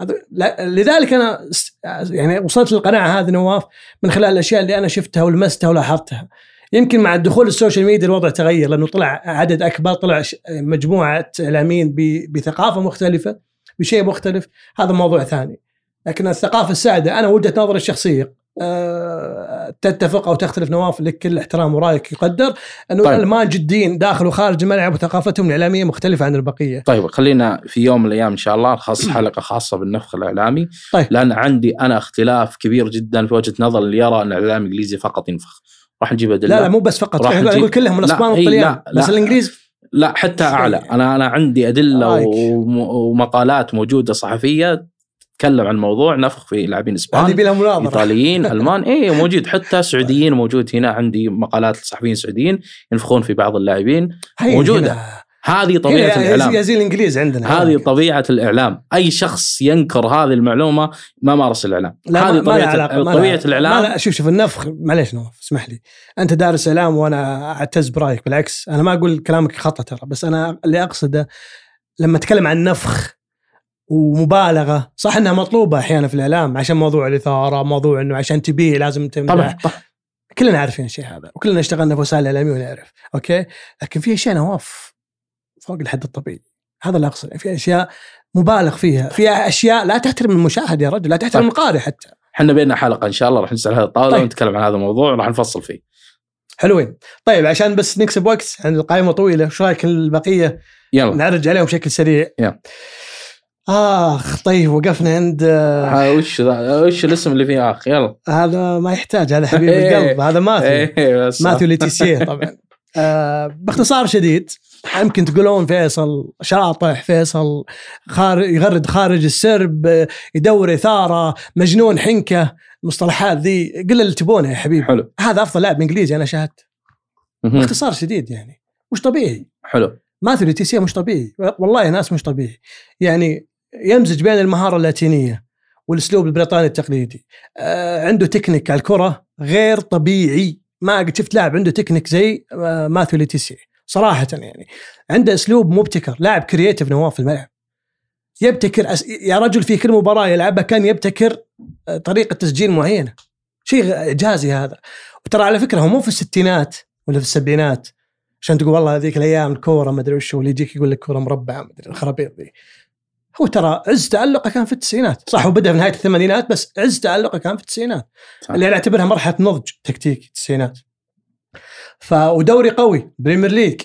لذلك أنا يعني وصلت للقناعة هذه نواف من خلال الأشياء اللي أنا شفتها ولمستها ولاحظتها. يمكن مع الدخول السوشيال ميديا الوضع تغير لأنه طلع عدد أكبر طلع مجموعة إعلاميين بثقافة مختلفة بشيء مختلف هذا موضوع ثاني. لكن الثقافة السائدة أنا وجهة نظري الشخصية تتفق أو تختلف نواف لك كل احترام ورأيك يقدر أنه طيب. الألمان جدين داخل وخارج الملعب وثقافتهم الإعلامية مختلفة عن البقية. طيب خلينا في يوم من الأيام إن شاء الله نخصص حلقة خاصة بالنفخ الإعلامي. طيب. لأن عندي أنا اختلاف كبير جدا في وجهة نظر اللي يرى أن الإعلام الإنجليزي فقط ينفخ. راح نجيب أدلة. لا مو بس فقط أقول كلهم الأسبان والطليان بس الإنجليز لا حتى أعلى. أنا عندي أدلة ومقالات موجودة صحفية تكلم عن موضوع نفخ في لاعبين اسبان ايطاليين المان موجود حتى سعوديين موجود هنا. عندي مقالات صحفيين سعوديين ينفخون في بعض اللاعبين موجوده. هذه طبيعه الاعلام زي الانجليز عندنا. هذه طبيعه الاعلام. اي شخص ينكر هذه المعلومه ما مارس الاعلام. هذه طبيعه الاعلام. لا شوف النفخ معليش نواف اسمح لي انت دارس اعلام وانا اعتز برايك بالعكس انا ما اقول كلامك خطا ترى بس انا اللي اقصده لما اتكلم عن نفخ ومبالغة صح أنها مطلوبة أحيانا في الإعلام عشان موضوع الإثارة موضوع أنه عشان تبيه لازم تمدح. طبعا كلنا عارفين الشيء هذا وكلنا اشتغلنا في وسائل الإعلامية ونعرف أوكي. لكن في أشياء نواف فوق الحد الطبيعي هذا اللي أقصد. في أشياء مبالغ فيها أشياء لا تحترم المشاهد يا رجل لا تحترم القارئ حتى. حنا بيننا حلقة إن شاء الله راح نسأل هذا الطاولة طيب. ونتكلم عن هذا الموضوع وراح نفصل فيه. حلوين. طيب عشان بس نكسب وقت عن القائمة طويلة شو رأيك البقية يلا نعرج عليهم بشكل سريع. يلا. طيب وقفنا عند وش الاسم اللي فيه يلا هذا ما يحتاج هذا حبيب القلب هذا ماثيو ليتيسيه طبعا باختصار شديد يمكن تقولون فيصل شاطح، فيصل يغرد خارج السرب، يدور إثارة، مجنون، حنكة، مصطلحات ذي قل اللي تبونه يا حبيبي. حلو. هذا أفضل لاعب إنجليزي أنا شاهدت. باختصار شديد يعني مش طبيعي. حلو. ماثيو ليتيسيا مش طبيعي والله، ناس مش طبيعي يعني. يمزج بين المهارة اللاتينية والأسلوب البريطاني التقليدي. عنده تكنيك على الكرة غير طبيعي، ما قد شفت لاعب عنده تكنيك زي ماثيو ليتيسيا صراحة يعني. عنده أسلوب مبتكر، لاعب كرياتيف نواف في الملعب، يبتكر يا رجل في كل مباراة يلعبها كان يبتكر طريقة تسجيل معينة، شيء إعجازي هذا. وترى على فكرة هو مو في الستينات ولا في السبعينات عشان تقول والله هذيك الأيام الكورة ما أدري وش، واللي يجيك يقول لك كورة مربعة ما أدري الخرابيط ذي. هو ترى عز تعلقه كان في التسعينات، صح وبدأ في نهاية الثمانينات، بس عز تعلقه كان في التسعينات اللي أنا أعتبرها مرحلة نضج تكتيكي التسعينات. ودوري قوي بريمير ليج،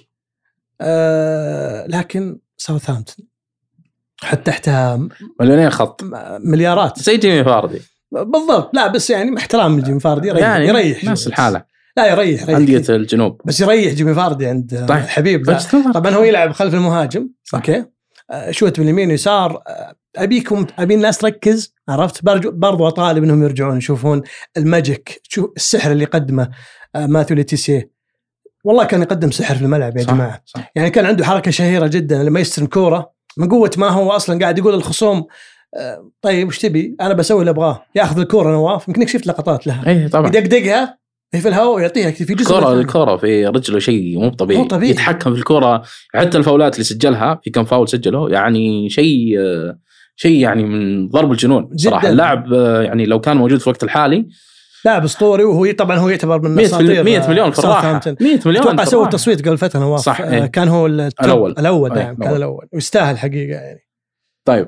لكن ساوثهامبتون حتى تحتها مليونين خط مليارات زي جيمي فاردي بالضبط. لا بس يعني احترام لجيمي فاردي، يريح نفس الحالة. لا يريح أندية الجنوب، بس يريح جيمي فاردي عند طيب. الحبيب. طبعا هو يلعب خلف المهاجم، اوكي، شوت من اليمين ويسار. ابي الناس تركز، عرفت؟ برضو اطالب انهم يرجعون يشوفون الماجيك، شوف السحر اللي قدمه ماثيو ليتيسيا. والله كان يقدم سحر في الملعب يا جماعه. صح. يعني كان عنده حركه شهيره جدا لما يستلم كوره من قوه ما هو اصلا قاعد يقول للخصوم طيب وش تبي؟ انا بسوي اللي ابغاه. ياخذ الكوره نواف، يمكنك شفت لقطات لها، اي طبعا، يدقدقها هي في الهواء ويعطيها في جزء. الكرة في رجله شيء مو طبيعي، يتحكم في الكرة. حتى الفاولات اللي سجلها، في كم فاول سجله، يعني شيء يعني من ضرب الجنون صراحة. اللاعب يعني لو كان موجود في الوقت الحالي لاعب اسطوري، وهو طبعا هو يعتبر من 100 مليون في الراحة. 100 مليون اتوقع سوى تصويت قبل فترة نواف، صح. كان هو الأول نعم، كان الأول ويستاهل حقيقة يعني. طيب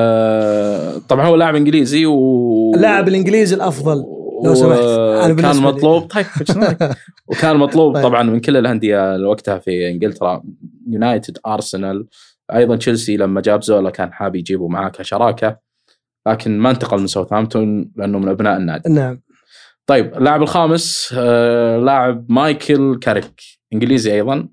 طبعا هو لاعب انجليزي اللاعب الانجليزي الافضل لو سمحت، كان مطلوب. طيب وكان مطلوب طيب. طبعا من كل الانديه وقتها في انجلترا، يونايتد، ارسنال، ايضا تشيلسي لما جاب زولا كان حاب يجيبه معاه كشراكه، لكن ما انتقل من ساوثهامبتون لانه من ابناء النادي. نعم. طيب اللاعب الخامس لاعب مايكل كاريك، انجليزي ايضا.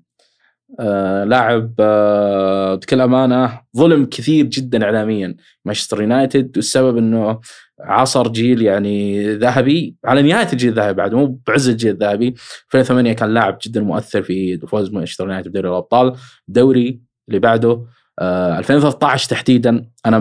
لاعب بكل أمانة ظلم كثير جدا إعلاميا مانشستر يونايتد، والسبب أنه عصر جيل يعني ذهبي على نهاية الجيل الذهبي، بعد مو بعز الجيل الذهبي. 2008 كان لاعب جدا مؤثر في فوز مانشستر يونايتد بدوري الأبطال. الدوري اللي بعده 2013 تحديدا، أنا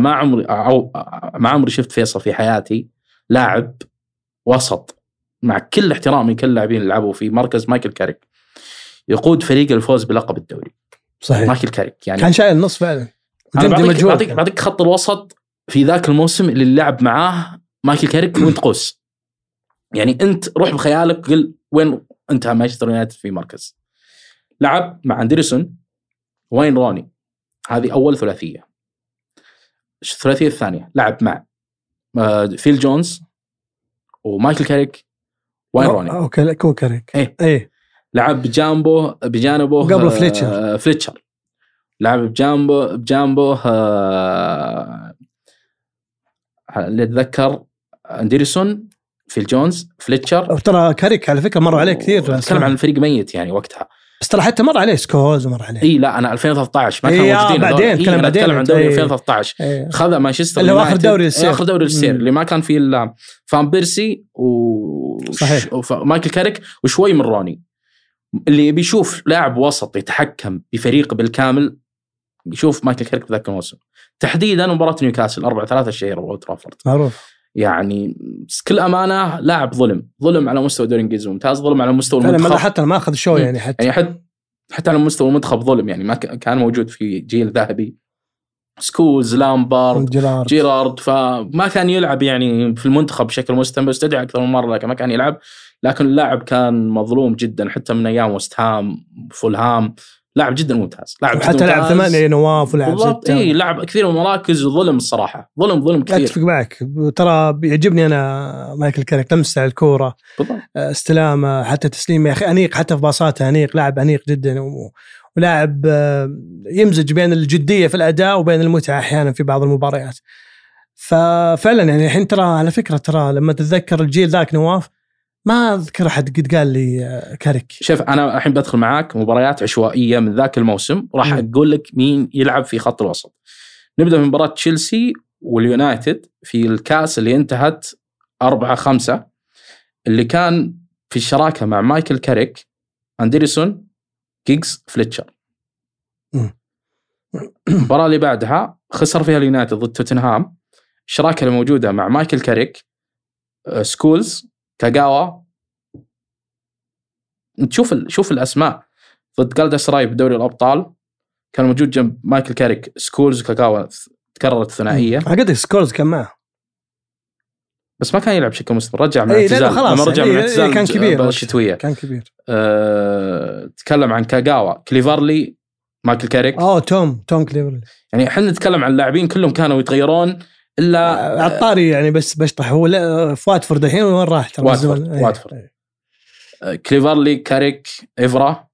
ما عمري شفت فيصل في حياتي لاعب وسط، مع كل احترامي كل لاعبين اللي لعبوا في مركز مايكل كاريك، يقود فريق الفوز بلقب الدوري. صحيح. مايكل كاريك يعني كان شايل النص فعلا. بعطيك خط الوسط في ذاك الموسم اللي لعب معاه مايكل كاريك وانت قوس. يعني انت روح بخيالك قل وين انتهى مانشستر يونايتد في مركز. لعب مع أندرسون، وين روني، هذه أول ثلاثية. الثلاثية الثانية لعب مع فيل جونز ومايكل كاريك، وين روني. اوكي كاريك. ايه لعب بجانبه قبل فليتشر. لعب بجانبه اللي اتذكر أندرسون، فيل جونز، فليتشر. ترى كاريك على فكرة مر عليه كثير، تكلم عن الفريق ميت يعني وقتها، بس ترى حتى مر عليه سكوز ومر عليه. اي لا انا 2013 ما كانوا موجودين بعدين اتكلم عن دوري 2013 خذ مانشستر اللي هو اخر دوري السير اللي ما كان فيه الا فان بيرسي ومايكل كاريك وشوي من روني. اللي بيشوف لاعب وسط يتحكم بفريق بالكامل يشوف مايكل كاريك في ذاك الموسم، تحديدا مباراة نيوكاسل 4-3 الشهيرة بأولد ترافورد. معروف يعني كل أمانة لاعب ظلم على مستوى الدوري الإنجليزي ممتاز، ظلم على مستوى المنتخب حتى ما أخذ شو يعني حتى على مستوى المنتخب ظلم. يعني ما كان موجود في جيل ذهبي، سكولز، لامبارد، جيرارد، فما كان يلعب يعني في المنتخب بشكل مستمر، استدعى أكثر من مرة لكن ما كان يلعب. لكن اللاعب كان مظلوم جدا حتى من أيام وست هام، فولهام، لاعب جدا ممتاز، لاعب حتى لعب 8 نواف ولعب 6. لعب كثير من المراكز وظلم الصراحة، ظلم كثير. أتفق معك، ترى بيعجبني أنا مايكل كاريك، تمسع الكورة، استلامه، حتى تسليمه يا أخي أنيق، حتى في باصاته أنيق، لاعب أنيق جدا، ولاعب يمزج بين الجدية في الأداء وبين المتعة أحيانا في بعض المباريات. ففعلا يعني الحين ترى على فكرة، ترى لما تتذكر الجيل ذاك نواف ما أذكر أحد قد قال لي كاريك. شوف أنا الحين بدخل معاك مباريات عشوائية من ذاك الموسم، وراح أقول لك مين يلعب في خط الوسط. نبدأ من مباراة تشيلسي واليونايتد في الكاس اللي انتهت 4-5، اللي كان في الشراكة مع مايكل كاريك، أندرسون، كيغز، فليتشر. المباراة اللي بعدها خسر فيها اليونايتد ضد توتنهام، الشراكة الموجودة مع مايكل كاريك، سكولز، كاغاوا. شوف الأسماء. ضد جالداسراي بدوري الأبطال كان موجود جنب مايكل كاريك سكولز وكاغاوا، تكررت ثنائية. أعتقد سكولز كان معه بس ما كان يلعب بشكل مستمر، رجع من الاعتزال. لما رجع من الاعتزال كان كبير الشتوية كان كبير. تكلم عن كاغاوا، كليفرلي، مايكل كاريك، توم كليفرلي. يعني احنا نتكلم عن اللاعبين كلهم كانوا يتغيرون الا عطاري. يعني بس بشطح هو في واتفورد الحين وين راح؟ واتفورد. كليفرلي، كاريك، إيفرا.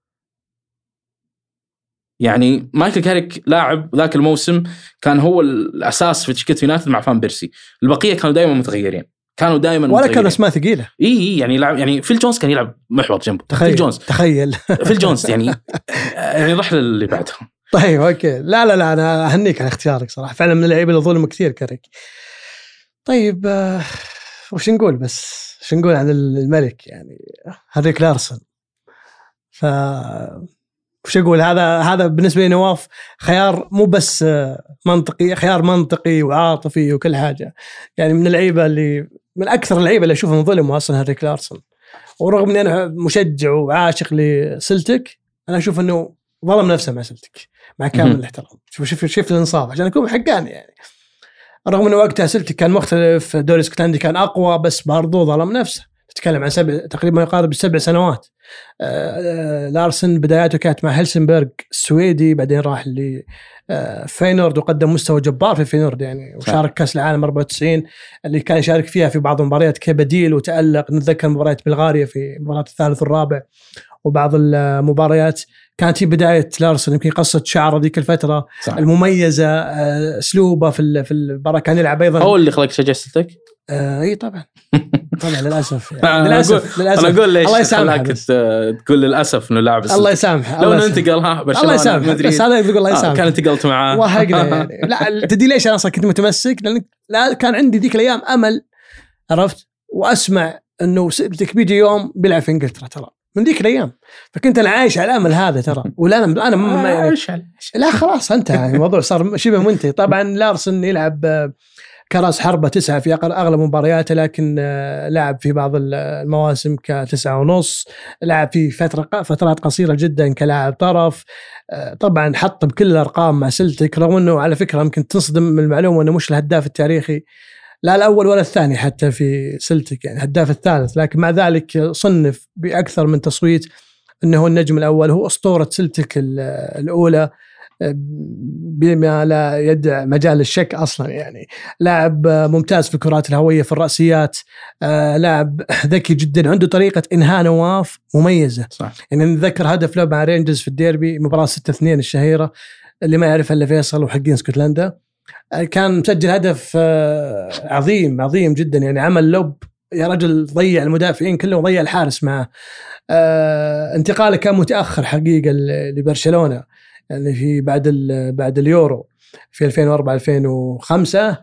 يعني مايكل كاريك لاعب ذاك الموسم كان هو الأساس في تشكيلة يونايتد مع فان بيرسي. البقية كانوا دائما متغيرين، ولا كان اسماء ثقيلة. يعني لاعب، يعني فيل جونز كان يلعب محور جنبه. تخيل فيل جونز يعني نروح اللي بعده. طيب اوكي. لا انا اهنيك على اختيارك صراحة، فعلا من اللعيبة اللي ظلم كثير كاريك. طيب وش نقول عن الملك يعني هنريك لارسن؟ وش أقول؟ هذا بالنسبة لي نواف خيار مو بس منطقي، خيار منطقي وعاطفي وكل حاجة. يعني من اللعيبة اللي من أكثر اللعيبة اللي أشوفهم ظلموا أصلا هنريك لارسن. ورغم أني أنا مشجع وعاشق لسلتك، أنا أشوف أنه ظلم نفسه مع سلتك مع كامل الاحترام. شوف الإنصاف عشان أكون حقاني يعني. رغم أنه وقتها سلتك كان مختلف، دوري اسكتلندي كان أقوى، بس برضو ظلم نفسه. تتكلم عن تقريبا يقارب 7 سنوات. لارسن بداياته كانت مع هيلسنبرغ السويدي، بعدين راح لفينورد وقدم مستوى جبار في فينورد يعني، وشارك كأس العالم 94 اللي كان يشارك فيها في بعض المباريات كبديل وتألق. نتذكر مباريات بلغاريا في مباراة الثالث والرابع، وبعض المباريات كانت في بداية لارسن. يمكن قصة شعره ذيك الفترة المميزة، أسلوبه في المباراة كان يلعب أيضا. هو اللي خلق شجستك؟ اي طبعا للاسف يعني. للاسف انا اقول ليش الله يسامحك تقول للاسف انه لاعب الله يسامحه لو انه انتقل برشلونه الله يسامحه، بس هذا يقول الله يسامحه كان انتقلت معاه وهقنا يعني. لا تدري ليش انا اصلا كنت متمسك؟ لان لا كان عندي ذيك الايام امل، عرفت، واسمع انه سلتك بيجي يوم بيلعب في انجلترا ترى من ذيك الايام، فكنت انا عايش على الامل هذا ترى. ولا انا يعني لا خلاص انتهى الموضوع، صار شبه منتهي. طبعا لارسن يلعب كراس حربة 9 في أغلب مبارياته، لكن لعب في بعض المواسم ك9.5، لعب في فترات قصيرة جدا كلاعب طرف. طبعا حط بكل الأرقام مع سلتك، رغم أنه على فكرة ممكن تصدم من المعلومة أنه مش الهداف التاريخي، لا الأول ولا الثاني حتى في سلتك، يعني هداف الثالث، لكن مع ذلك صنف بأكثر من تصويت أنه النجم الأول، هو أسطورة سلتك الأولى بما لا يدع مجال الشك أصلا. يعني لاعب ممتاز في الكرات الهوية في الرأسيات، لاعب ذكي جدا، عنده طريقة إنهاء نواف مميزة صح. يعني نتذكر هدف له مع رينجرز في الديربي، مباراة 6-2 الشهيرة اللي ما يعرفها إلا فيصل وحقين اسكتلندا، كان مسجل هدف عظيم جدا. يعني عمل لوب يا رجل، ضيع المدافعين كلهم وضيع الحارس معه. انتقاله كان متأخر حقيقة لبرشلونة، يعني في بعد اليورو في 2004-2005.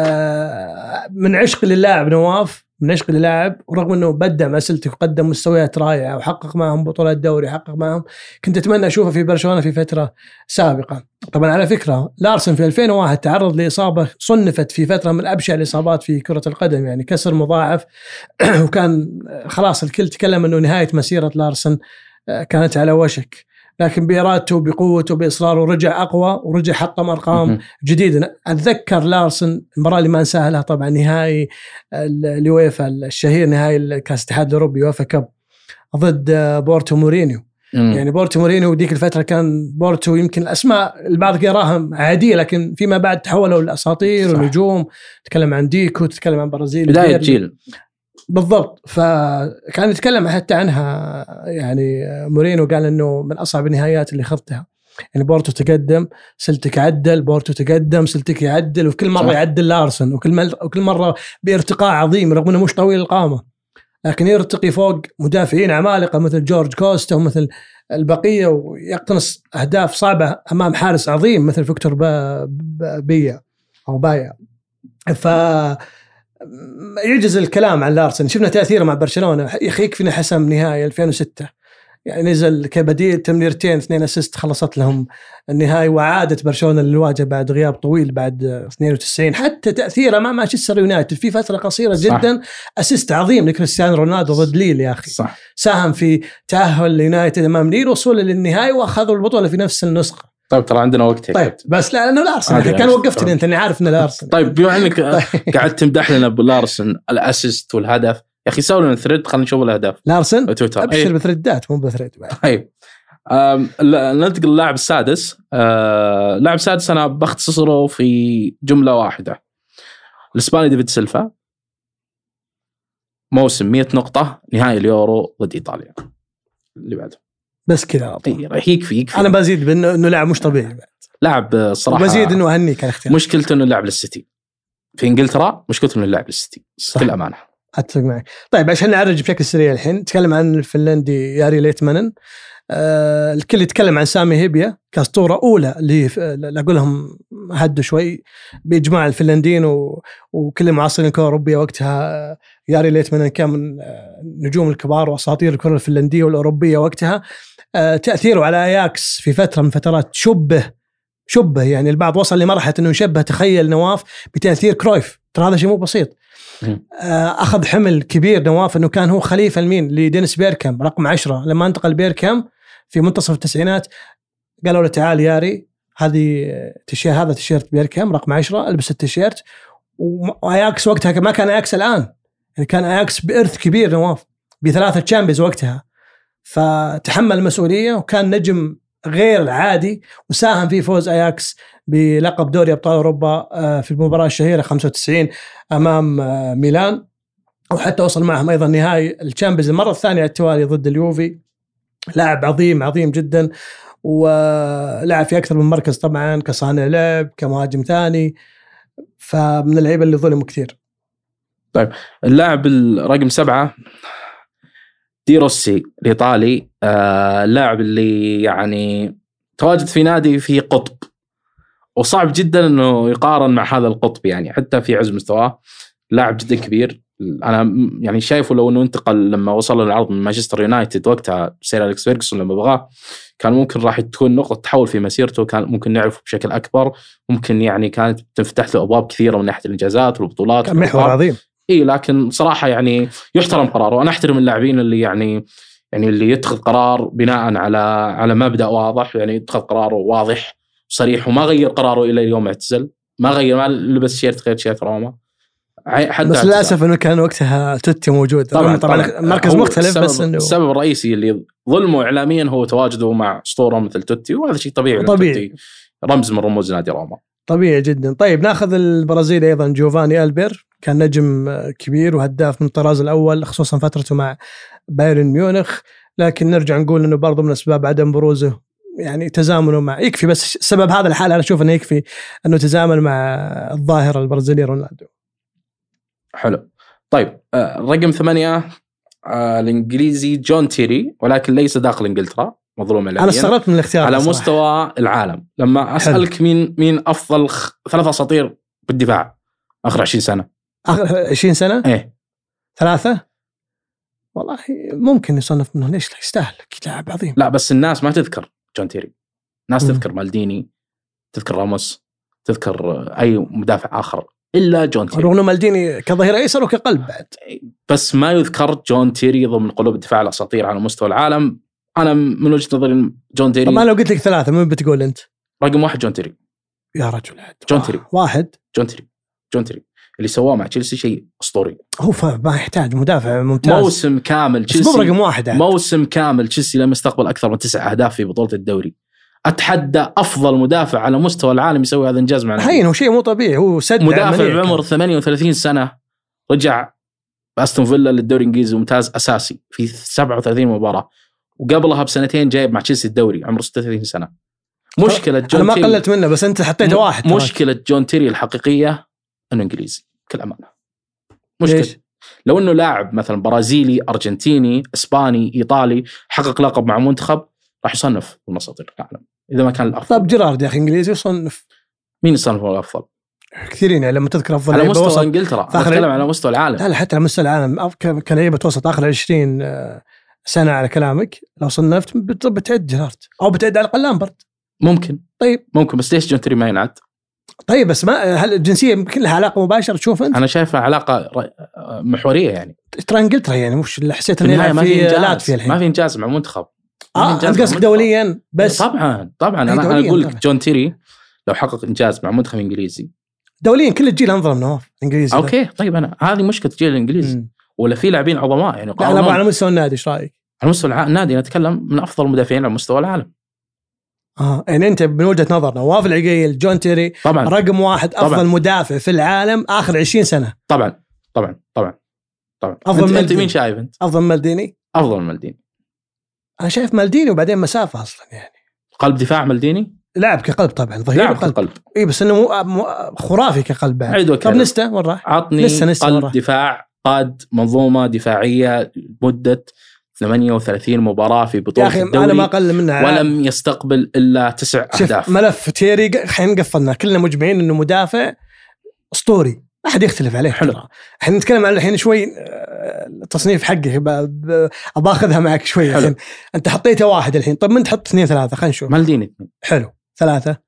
من عشق للاعب نواف، من عشق للاعب، ورغم انه بدع مع سلتك وقدم مستويات رائعه وحقق معهم بطولات دوري، حقق معهم، كنت اتمنى اشوفه في برشلونه في فتره سابقه. طبعا على فكره لارسن في 2001 تعرض لاصابه صنفت في فتره من ابشع الاصابات في كره القدم، يعني كسر مضاعف وكان خلاص الكل تكلم انه نهايه مسيره لارسن كانت على وشك، لكن بإرادته بقوته بإصراره رجع أقوى ورجع حطم أرقام جديدة. أتذكر لارسن المباراة اللي ما انساها لها طبعا نهائي اليويفا الشهير، نهائي كأس الاتحاد الأوروبي يوفا كاب ضد بورتو مورينيو. يعني بورتو مورينيو ديك الفترة كان بورتو يمكن الأسماء البعض يراها عادية، لكن فيما بعد تحولوا لأساطير ونجوم. تتكلم عن ديكو، تتكلم عن برازيل بداية جيل بالضبط. فكان يتكلم حتى عنها يعني مورينو، قال انه من اصعب النهايات اللي خضتها. يعني بورتو تقدم سلتك عدل، بورتو تقدم سلتك يعدل، وكل مره يعدل لارسن، وكل مره بارتقاء عظيم رغم انه مش طويل القامه، لكن يرتقي فوق مدافعين عمالقة مثل جورج كوستا ومثل البقية ويقتنص أهداف صعبة أمام حارس عظيم مثل فيكتور بيا أو بايا. يعجز الكلام عن الأرسنال. شفنا تأثيره مع برشلونة، يكفينا حسم نهائي 2006 يعني نزل كبديل تمريرتين 2 أسيست خلصت لهم النهائي، وعادت برشلونة للواجهة بعد غياب طويل بعد 92. حتى تأثيره مع مانشستر يونايتد في فترة قصيرة جدا، أسيست عظيم لكريستيانو رونالدو ضد ليل يا أخي. صح. ساهم في تأهل اليونايتد أمام ليل وصوله للنهائي وأخذوا البطولة في نفس النسخة. طيب ترى عندنا وقت. طيب بس لا لأنه الأرسنال كان وقفتني أنت، أني عارف إن الأرسنال. طيب بما أنك قاعد تمدح لنا بالأرسنال الأسيست والهدف، يا أخي سووا لنا ثريد خلينا نشوف الأهداف. الأرسنال تويتر أبشر بثريدات مو بثريد. طيب ننتقل للاعب السادس. اللاعب السادس أنا بختصره في جملة واحدة: الإسباني ديفيد سيلفا، موسم 100 نقطة، نهائي اليورو ضد إيطاليا. اللي بعده بس كذا يكفي. أنا بزيد بأنه لاعب مش طبيعي، لاعب صراحة. بزيد إنه أهني كان اختيار. مشكلته إنه لاعب للسيتي في إنجلترا، مشكلته إنه لاعب للسيتي بكل أمانة. أتفق معك. طيب عشان نعرج بشكل سريع الحين نتكلم عن الفنلندي ياري ليتمانن. الكل يتكلم عن سامي هيبيا كأسطورة أولى اللي أقولهم هدوا شوي بإجماع الفنلنديين وكل معاصرين الكرة الأوروبية وقتها. ياري ليتمانن كان من نجوم الكبار وأساطير الكرة الفنلندية والأوروبية وقتها. تأثيره على أياكس في فترة من فترات شبه يعني البعض وصل لمرحلة أنه يشبه، تخيل نواف بتأثير كرويف، ترى هذا شيء مو بسيط. أخذ حمل كبير نواف أنه كان هو خليفة المين لدينيس بيركام رقم 10 لما انتقل بيركام في منتصف التسعينات. قالوا له تعال ياري، هذا تيشيرت بيركام رقم 10، ألبس التيشيرت. وأياكس وقتها ما كان أياكس الآن، يعني كان أياكس بإرث كبير نواف ب3 تشامبيونز وقتها، فتحمل المسؤولية وكان نجم غير العادي، وساهم في فوز أياكس بلقب دوري أبطال أوروبا في المباراة الشهيرة 95 أمام ميلان، وحتى وصل معهم أيضا نهائي الشامبيونز المرة الثانية على التوالي ضد اليوفي. لاعب عظيم جدا، ولعب في أكثر من مركز طبعا، كصانع لعب، كمهاجم ثاني، فمن اللعيبة اللي ظلموا كثير. طيب اللاعب الرقم 7 دي روسي الإيطالي. اللاعب اللي يعني تواجد في نادي في قطب، وصعب جدا أنه يقارن مع هذا القطب يعني حتى في عز مستواه. لاعب جدا كبير. أنا يعني شايفه لو أنه انتقل لما وصل العرض من مانشستر يونايتد وقتها سير أليكس فيرغسون لما بغاه، كان ممكن راح تكون نقطة تحول في مسيرته، كان ممكن نعرفه بشكل أكبر، ممكن يعني كانت تنفتح له أبواب كثيرة من ناحية الإنجازات والبطولات. كان محور عظيم. لكن صراحة يعني يحترم قراره. أنا أحترم اللاعبين اللي يعني اللي يتخذ قرار بناء على مبدأ واضح، يعني يتخذ قراره واضح صريح وما غير قراره إلى اليوم اعتزل، ما لبس شيرت غير شيرت روما. بس للأسف أنه كان وقتها توتي موجود طبعا مركز مختلف. بس إنه السبب الرئيسي اللي ظلمه إعلاميا هو تواجده مع أسطورة مثل توتي، وهذا شيء طبيعي. توتي رمز من رموز نادي روما، طبيعي جدا. طيب ناخذ البرازيل أيضا جوفاني ألبير، كان نجم كبير وهداف من الطراز الأول خصوصا فترته مع بايرن ميونخ، لكن نرجع نقول أنه برضو من أسباب عدم بروزه يعني تزامنه مع يكفي. بس سبب هذا الحال أنا أشوف أنه يكفي أنه تزامن مع الظاهرة البرازيلية رونالدو. حلو. طيب رقم 8 الإنجليزي جون تيري، ولكن ليس داخل إنجلترا، مظلوم إعلاميا. أنا استغربت من الاختيار على مستوى العالم. لما أسألك مين أفضل 3 أساطير بالدفاع آخر 20 سنة؟ آخر 20 سنة؟ إيه 3 والله ممكن يصنف منه. ليش لا يستاهل، لاعب عظيم. لا بس الناس ما تذكر جون تيري، الناس تذكر مالديني، تذكر راموس، تذكر أي مدافع آخر إلا جون تيري. رغم مالديني كظهير أيسر وكقلب بعد، بس ما يذكر جون تيري ضمن قلوب الدفاع الأساطير على مستوى العالم. أنا من وجهة نظري جون تيري. طب أنا لو قلت لك 3 مين بتقول أنت؟ رقم 1 جون تيري. يا رجل جون تيري 1. جون تيري اللي سواه مع تشيلسي شيء أسطوري. هو ما يحتاج مدافع ممتاز. موسم كامل تشيلسي رقم 1 موسم كامل تشيلسي لم يستقبل أكثر من 9 أهداف في بطولة الدوري. أتحدى أفضل مدافع على مستوى العالم يسوي هذا إنجاز معنا. هين هو شيء مو طبيعي. هو سد مدافع بعمر 38 سنة رجع أستون فيلا للدوري الإنجليزي ممتاز أساسي في 37 مباراة، وقبلها بسنتين جايب مع تشيلسي الدوري عمره 36 سنة. مشكلة جون تيري أنا ما قلت منه، بس أنت حطيته 1. مشكلة جون تيري الحقيقية أنه إنجليزي، كل أمانة. مشكلة لو انه لاعب مثلا برازيلي، ارجنتيني، اسباني، ايطالي حقق لقب مع منتخب راح يصنف المساطير العالم اذا ما كان الافضل. طب جيرارد يا اخي انجليزي يصنف. مين يصنفه الافضل؟ كثيرين يعني لما تذكر افضل على مستوى انجلترا، اتكلم على مستوى العالم. لا حتى على مستوى العالم كلعيبه وسط اخر 20 سنه على كلامك، لو صنفت بتعد جيرارد او بتعد على الاقل لامبرد. ممكن. طيب ممكن، بس ليش جون تيري ما ينعد؟ طيب بس ما هل الجنسيه يمكن لها علاقه مباشره تشوف انت؟ انا شايفها علاقه محوريه يعني. ترى انجلترا يعني مش اللي حسيت انه ما في لاتفيا الحين، ما في انجاز مع منتخب. انت قصدك دوليا بس؟ طبعا انا اقول لك جون تيري لو حقق انجاز مع منتخب انجليزي دوليا كل الجيل انظلم نواف انجليزي. اوكي طيب انا هذه مشكله الجيل الانجليزي ولا في لاعبين عظماء يعني. لا انا على مستوى النادي ايش رايك؟ على مستوى النادي نتكلم من افضل المدافعين على مستوى العالم. يعني انت من وجهه نظر نواف العقيل جون تيري طبعا رقم واحد افضل طبعا مدافع في العالم اخر 20 سنه. طبعا افضل انت مين شايف انت؟ افضل مالديني. افضل مالديني. انا شايف مالديني وبعدين مسافه اصلا يعني. قلب دفاع مالديني لاعب كقلب طبعا، ظهير لاعب كقلب اي بس انه خرافي كقلب بعد. طب نسته وين راح؟ عطني قلب دفاع قاد منظومه دفاعيه مده 38 مباراه في بطوله الدوري أنا ما أقل منها ولم يستقبل الا 9 أهداف. ملف تيري الحين قفلنا كلنا مجمعين انه مدافع اسطوري ما حد يختلف عليه. حلو. احنا نتكلم عن الحين شوي التصنيف حقه باخذها معك شوي الحين. انت حطيته واحد الحين، طب من تحط 2 3 خلينا نشوف. مالديني 2 حلو 3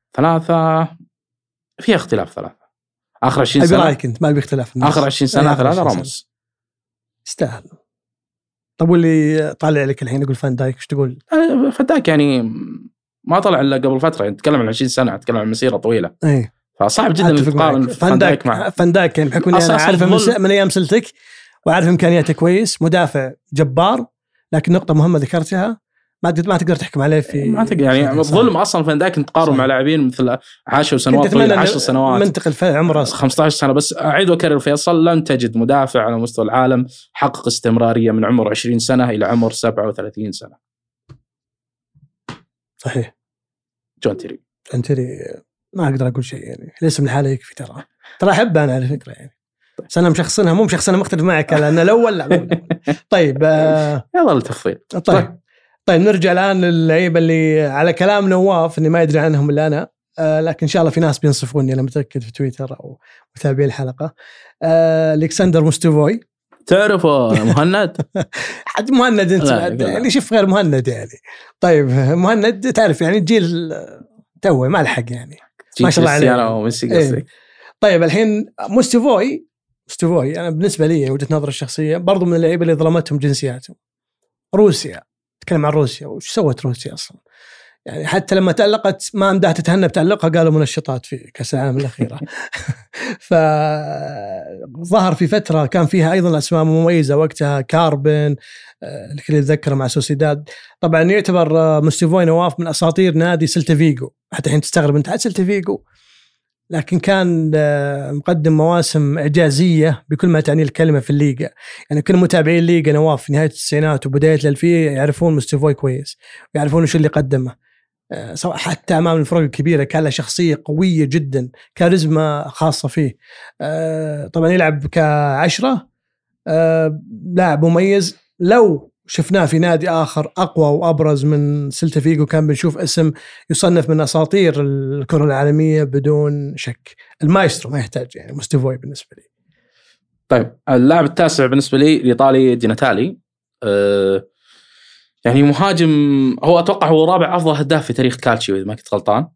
في اختلاف 3 اخر 20 سنه. رايك انت ما بيختلف اخر 20 سنه 3 راموس استاهل. طب واللي طالع لك الحين يقول فان دايك ايش تقول؟ فان دايك يعني ما طلع الا قبل فتره يعني. نتكلم عن 20 سنه، نتكلم عن مسيره طويله. اي فصعب جدا تقارن فان دايك مع فان دايك يعني بحكم اني انا عارفه من ايام سلتك وعارف امكانياته كويس، مدافع جبار، لكن نقطه مهمه ذكرتها ما تقدر تحكم عليه في ما تقدر يعني ظلم اصلا فان دايك تقارن مع لاعبين مثل 10 سنوات طويله 10 سنوات منتقل في عمره 15 سنه. بس اعيد واكرر فيصل لن تجد مدافع على مستوى العالم حقق استمراريه من عمر 20 سنه الى عمر 37 سنه. صحيح. جون تيري ما اقدر اقول شيء يعني، الاسم الحالي يكفي. ترى احب انا على فكره يعني، بس انا مشخصنها مو مشخصنها مختلف معك لان الاول لا. طيب يلا التفصيل. طيب نرجع الآن للعيبة اللي على كلام نواف إني ما يدري عنهم إلا أنا، لكن إن شاء الله في ناس بينصفوني، أنا متأكد في تويتر أو متابعين الحلقة. ألكسندر موستوفوي تعرفه مهند؟ حد مهند أنت يعني شوف غير مهند يعني. طيب مهند تعرف يعني جيل توي ما لحق يعني ما شاء الله عليه. طيب الحين موستوفوي أنا بالنسبة لي وجهة نظر الشخصية برضو من اللعيبة اللي ظلمتهم جنسياتهم. روسيا، تكلم عن روسيا وش سوت روسيا أصلا يعني، حتى لما تألقت ما أمدها تتهنى بتألقها قالوا منشطات في كأس العالم الأخيرة. فظهر في فترة كان فيها أيضا أسماء مميزة وقتها، كاربن الكل يتذكر مع سوسيداد. طبعا يعتبر موستوفوي نواف من أساطير نادي سيلتا فيغو، حتى الحين تستغرب أنت سيلتا فيغو، لكن كان مقدم مواسم إعجازية بكل ما تعني الكلمة في الليغا. يعني كل متابعين الليغا نواف في نهاية التسعينات وبداية الألفية يعرفون موستوفوي كويس ويعرفون وش اللي قدمه، سواء حتى أمام الفرق الكبيرة كان له شخصية قوية جدا، كاريزما خاصة فيه. طبعا يلعب ك10، لاعب مميز. لو شفناه في نادي آخر أقوى وأبرز من سيلتا فيغو كان بنشوف اسم يصنف من أساطير الكرة العالمية بدون شك. المايسترو ما يحتاج يعني موستوفوي بالنسبة لي. طيب اللاعب التاسع بالنسبة لي الإيطالي دي ناتالي. يعني مهاجم، هو أتوقع هو رابع أفضل هداف في تاريخ كالتشيو إذا ما كنت غلطان.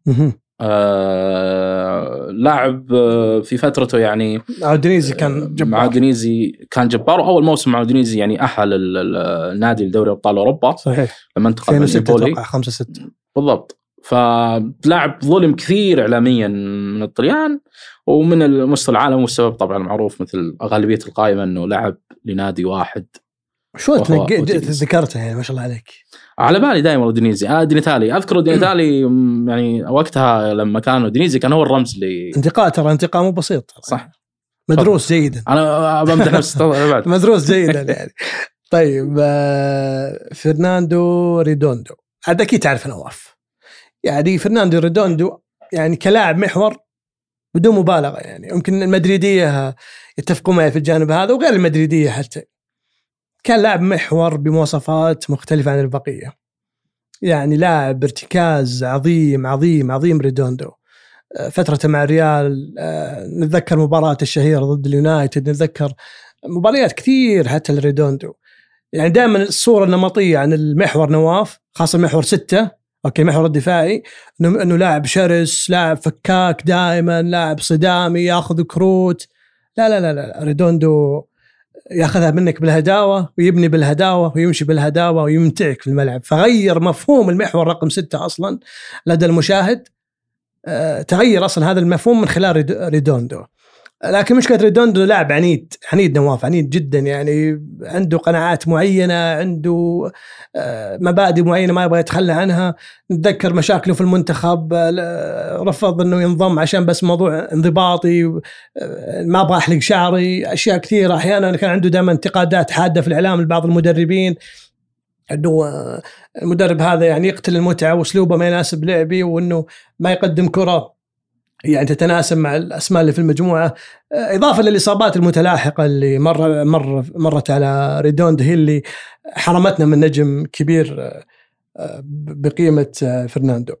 لاعب في فترته يعني مع أودينيزي كان جبار. مع أودينيزي كان جبار، وأول موسم مع أودينيزي يعني أهل النادي لدوري أبطال أوروبا. صحيح. لما انتقل من نابولي 5-6 بالضبط. فلاعب ظلم كثير إعلاميا من الطليان ومن المستوى العالم، والسبب طبعا معروف مثل غالبية القائمة أنه لعب لنادي واحد. شو ذكرته يعني ما شاء الله عليك. على بالي دائما أودينيزي. دي ناتالي أذكر دي ناتالي يعني وقتها لما كان أودينيزي كان هو الرمز اللي ترى انتقامه بسيط صح، مدروس جيدا. أنا بمدح نفسي بعد مدروس جيدا يعني. طيب فرناندو ريدوندو هذا أكيد تعرف نواف. يعني فرناندو ريدوندو يعني كلاعب محور بدون مبالغة. يعني يمكن المدريدية يتفقوا معي في الجانب هذا وغير المدريدية حتى، كان لاعب محور بمواصفات مختلفة عن البقية. يعني لاعب ارتكاز عظيم عظيم عظيم ريدوندو. فترة مع الريال، نتذكر مباراة الشهيرة ضد اليونايتد، نتذكر مباريات كثير حتى الريدوندو. يعني دائما الصورة النمطية عن المحور نواف، خاصة المحور 6 اوكي محور الدفاعي، انه لاعب شرس، لاعب فكاك دائما، لاعب صدامي ياخذ كروت. لا لا لا لا، ريدوندو ياخذها منك بالهداوة ويبني بالهداوة ويمشي بالهداوة ويمتعك في الملعب. فغير مفهوم المحور رقم 6 أصلا لدى المشاهد. تغير أصلا هذا المفهوم من خلال ريدوندو. لكن مشكلة ريدوندو لاعب عنيد نواف، عنيد جدا. يعني عنده قناعات معينة، عنده مبادئ معينة ما يبغى يتخلى عنها. نتذكر مشاكله في المنتخب، رفض أنه ينضم عشان بس موضوع انضباطي، ما أبغى أحلق شعري، أشياء كثيرة. أحيانا كان عنده دائما انتقادات حادة في الإعلام لبعض المدربين، أنه المدرب هذا يعني يقتل المتعة وأسلوبه ما يناسب لعبي، وأنه ما يقدم كرة يعني تتناسب مع الأسماء اللي في المجموعة. إضافة للإصابات المتلاحقة اللي مرت على ريدوندو، هي اللي حرمتنا من نجم كبير بقيمة فرناندو.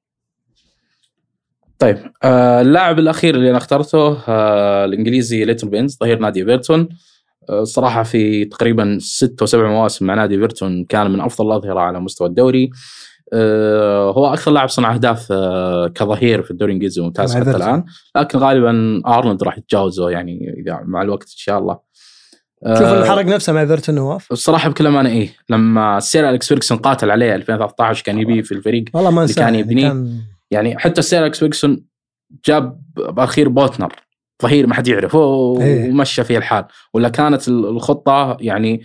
طيب اللاعب الأخير اللي أنا اخترته الإنجليزي ليتل بينز، ظهير نادي إيفرتون. صراحة في تقريبا 6 أو 7 مواسم مع نادي إيفرتون كان من أفضل الأظهرة على مستوى الدوري. هو أكثر لاعب صنع أهداف كظهير في الدوري الإنجليزي ممتاز حتى الآن، لكن غالبا أرنولد راح يتجاوزه يعني إذا مع الوقت إن شاء الله. شوف الحرق نفسه مع إيفرتون نواف. الصراحة بكل أمانة لما السير أليكس فيرغسون قاتل عليه 2013 كان يبيه في الفريق والله ما اللي كان يبنيه. يعني حتى السير أليكس فيرغسون جاب بأخير بوتنر ظهير ما حد يعرفه ومشى فيه الحال، ولا كانت الخطة يعني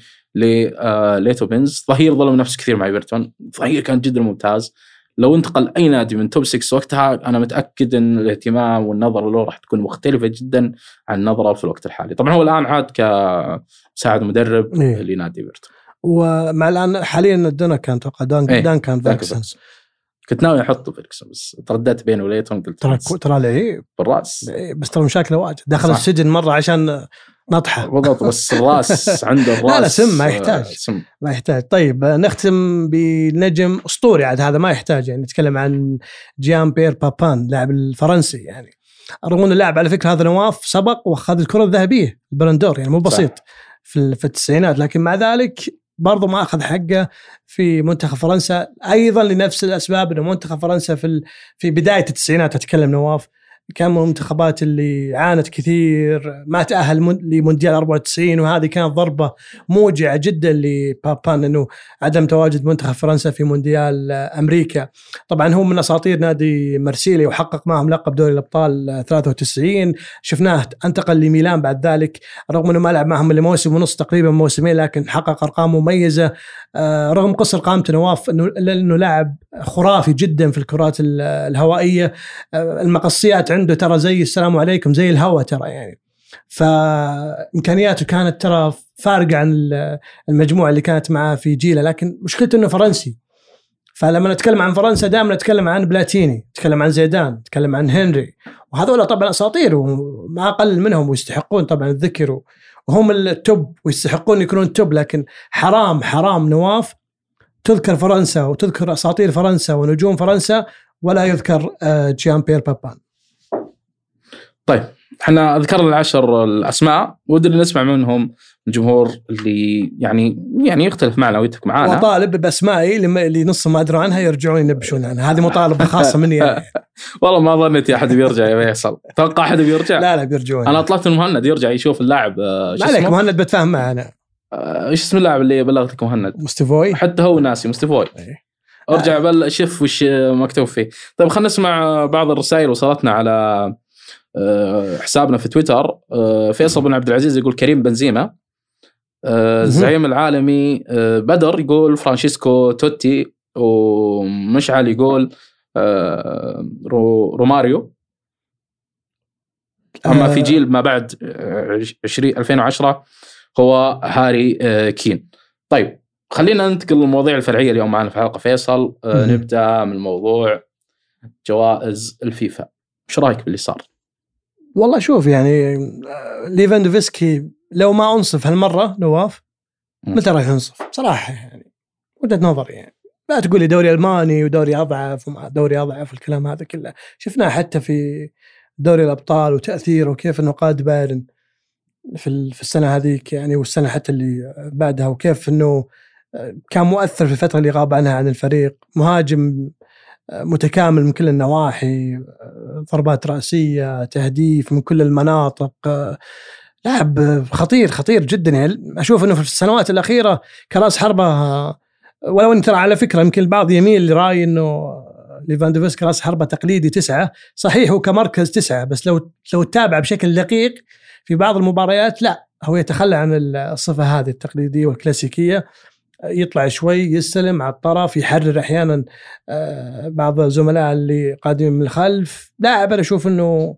ليتو بينز ظهير ظلم نفسه كثير مع إيفرتون. ظهير كان جدا ممتاز، لو انتقل أي نادي من توب 6 وقتها أنا متأكد أن الاهتمام والنظر له راح تكون مختلفة جدا عن النظرة في الوقت الحالي. طبعا هو الآن عاد كمساعد مدرب لنادي إيفرتون، ومع الآن حاليا دونكان توقع دان كان فيرغسون. كنت ناوي أحطه فيرغسون بس ترددت بينه وليتون، قلت ترى لعيب بالرأس، بس ترى مشاكله واجد، دخل السجن مرة عشان نطحة بالضبط، بس الراس عنده الراس لا سم ما يحتاج. طيب نختم بنجم أسطوري عاد، هذا ما يحتاج يعني نتكلم عن جيان بيير بابان، لاعب الفرنسي. يعني رغم أنه لاعب على فكرة هذا نواف سبق وأخذ الكرة الذهبية البلندور، يعني مو بسيط في التسعينات، لكن مع ذلك برضو ما أخذ حقه في منتخب فرنسا، أيضا لنفس الأسباب. أنه منتخب فرنسا في بداية التسعينات أتكلم نواف كان من المنتخبات اللي عانت كثير، ما تأهل لمونديال 94، وهذه كانت ضربة موجعة جدا لبابان أنه عدم تواجد منتخب فرنسا في مونديال أمريكا. طبعا هو من أساطير نادي مرسيليا وحقق معهم لقب دوري الأبطال 93. شفناه انتقل لميلان بعد ذلك، رغم أنه ما لعب معهم لموسم ونص تقريبا موسمين، لكن حقق أرقام مميزة رغم قصر قامته نواف، أنه لاعب خرافي جدا في الكرات الهوائية. المقصيات عنده ترى زي السلام عليكم زي الهواء ترى يعني، فإمكانياته كانت ترى فارقة عن المجموعة اللي كانت معه في جيله. لكن مشكلته أنه فرنسي، فلما نتكلم عن فرنسا دائما نتكلم عن بلاتيني، نتكلم عن زيدان، نتكلم عن هنري، وهذول طبعا أساطير وما أقل منهم ويستحقون طبعا الذكر وهم التوب ويستحقون يكونون توب. لكن حرام نواف تذكر فرنسا وتذكر أساطير فرنسا ونجوم فرنسا ولا يذكر جيان بيير بابان. طيب احنا ذكرنا 10 الأسماء، ودنا نسمع منهم الجمهور اللي يعني يختلف معنا ويتفق معنا، وطالب بأسمائي اللي نص ما أدروا عنها يرجعون ينبشون عنها. هذه مطالبة خاصة مني يعني. والله ما ظنيت يا أحد بيرجع يا فيصل، توقع أحد بيرجع؟ لا بيرجعون. أنا طلبت المهند يرجع يشوف اللاعب. ما عليك مهند بتفاهم معنا. إيش اسم اللاعب اللي بلغتك مهند؟ مستفوي، حتى هو ناسي مستفوي. ارجع شوف وش مكتوب فيه. طيب خلينا نسمع بعض الرسائل وصلتنا على حسابنا في تويتر. فيصل بن عبد العزيز يقول كريم بنزيما. الزعيم العالمي بدر يقول فرانشيسكو توتي، ومشعل يقول روماريو. أما في جيل ما بعد 2010 هو هاري كين. طيب خلينا ننتقل للمواضيع الفرعية اليوم معنا في حلقة فيصل. نبدأ من موضوع جوائز الفيفا. ايش رايك باللي صار؟ والله شوف يعني ليفاندوفسكي لو ما أنصف هالمرة نواف متى راح ينصف بصراحة، يعني وجهة نظري. يعني لا تقول لي دوري ألماني ودوري أضعف ومع دوري أضعف والكلام هذا كله، شفناه حتى في دوري الأبطال وتأثيره وكيف أنه قاد بايرن في السنة هذيك يعني، والسنة حتى اللي بعدها، وكيف أنه كان مؤثر في الفترة اللي غاب عنها عن الفريق، مهاجم متكامل من كل النواحي، ضربات رأسية، تهديف من كل المناطق، لاعب خطير جدا. يعني أشوف أنه في السنوات الأخيرة كرأس حربة، ولو أن ترى على فكرة يمكن البعض يميل لرأي أنه ليفاندوفسكي كرأس حربة تقليدي 9، صحيح هو كمركز 9، بس لو تتابع بشكل دقيق في بعض المباريات لا، هو يتخلى عن الصفة هذه التقليدية والكلاسيكية، يطلع شوي يستلم على الطرف، يحرر أحيانا بعض الزملاء اللي قادمين من الخلف. لاعب أنا أشوف أنه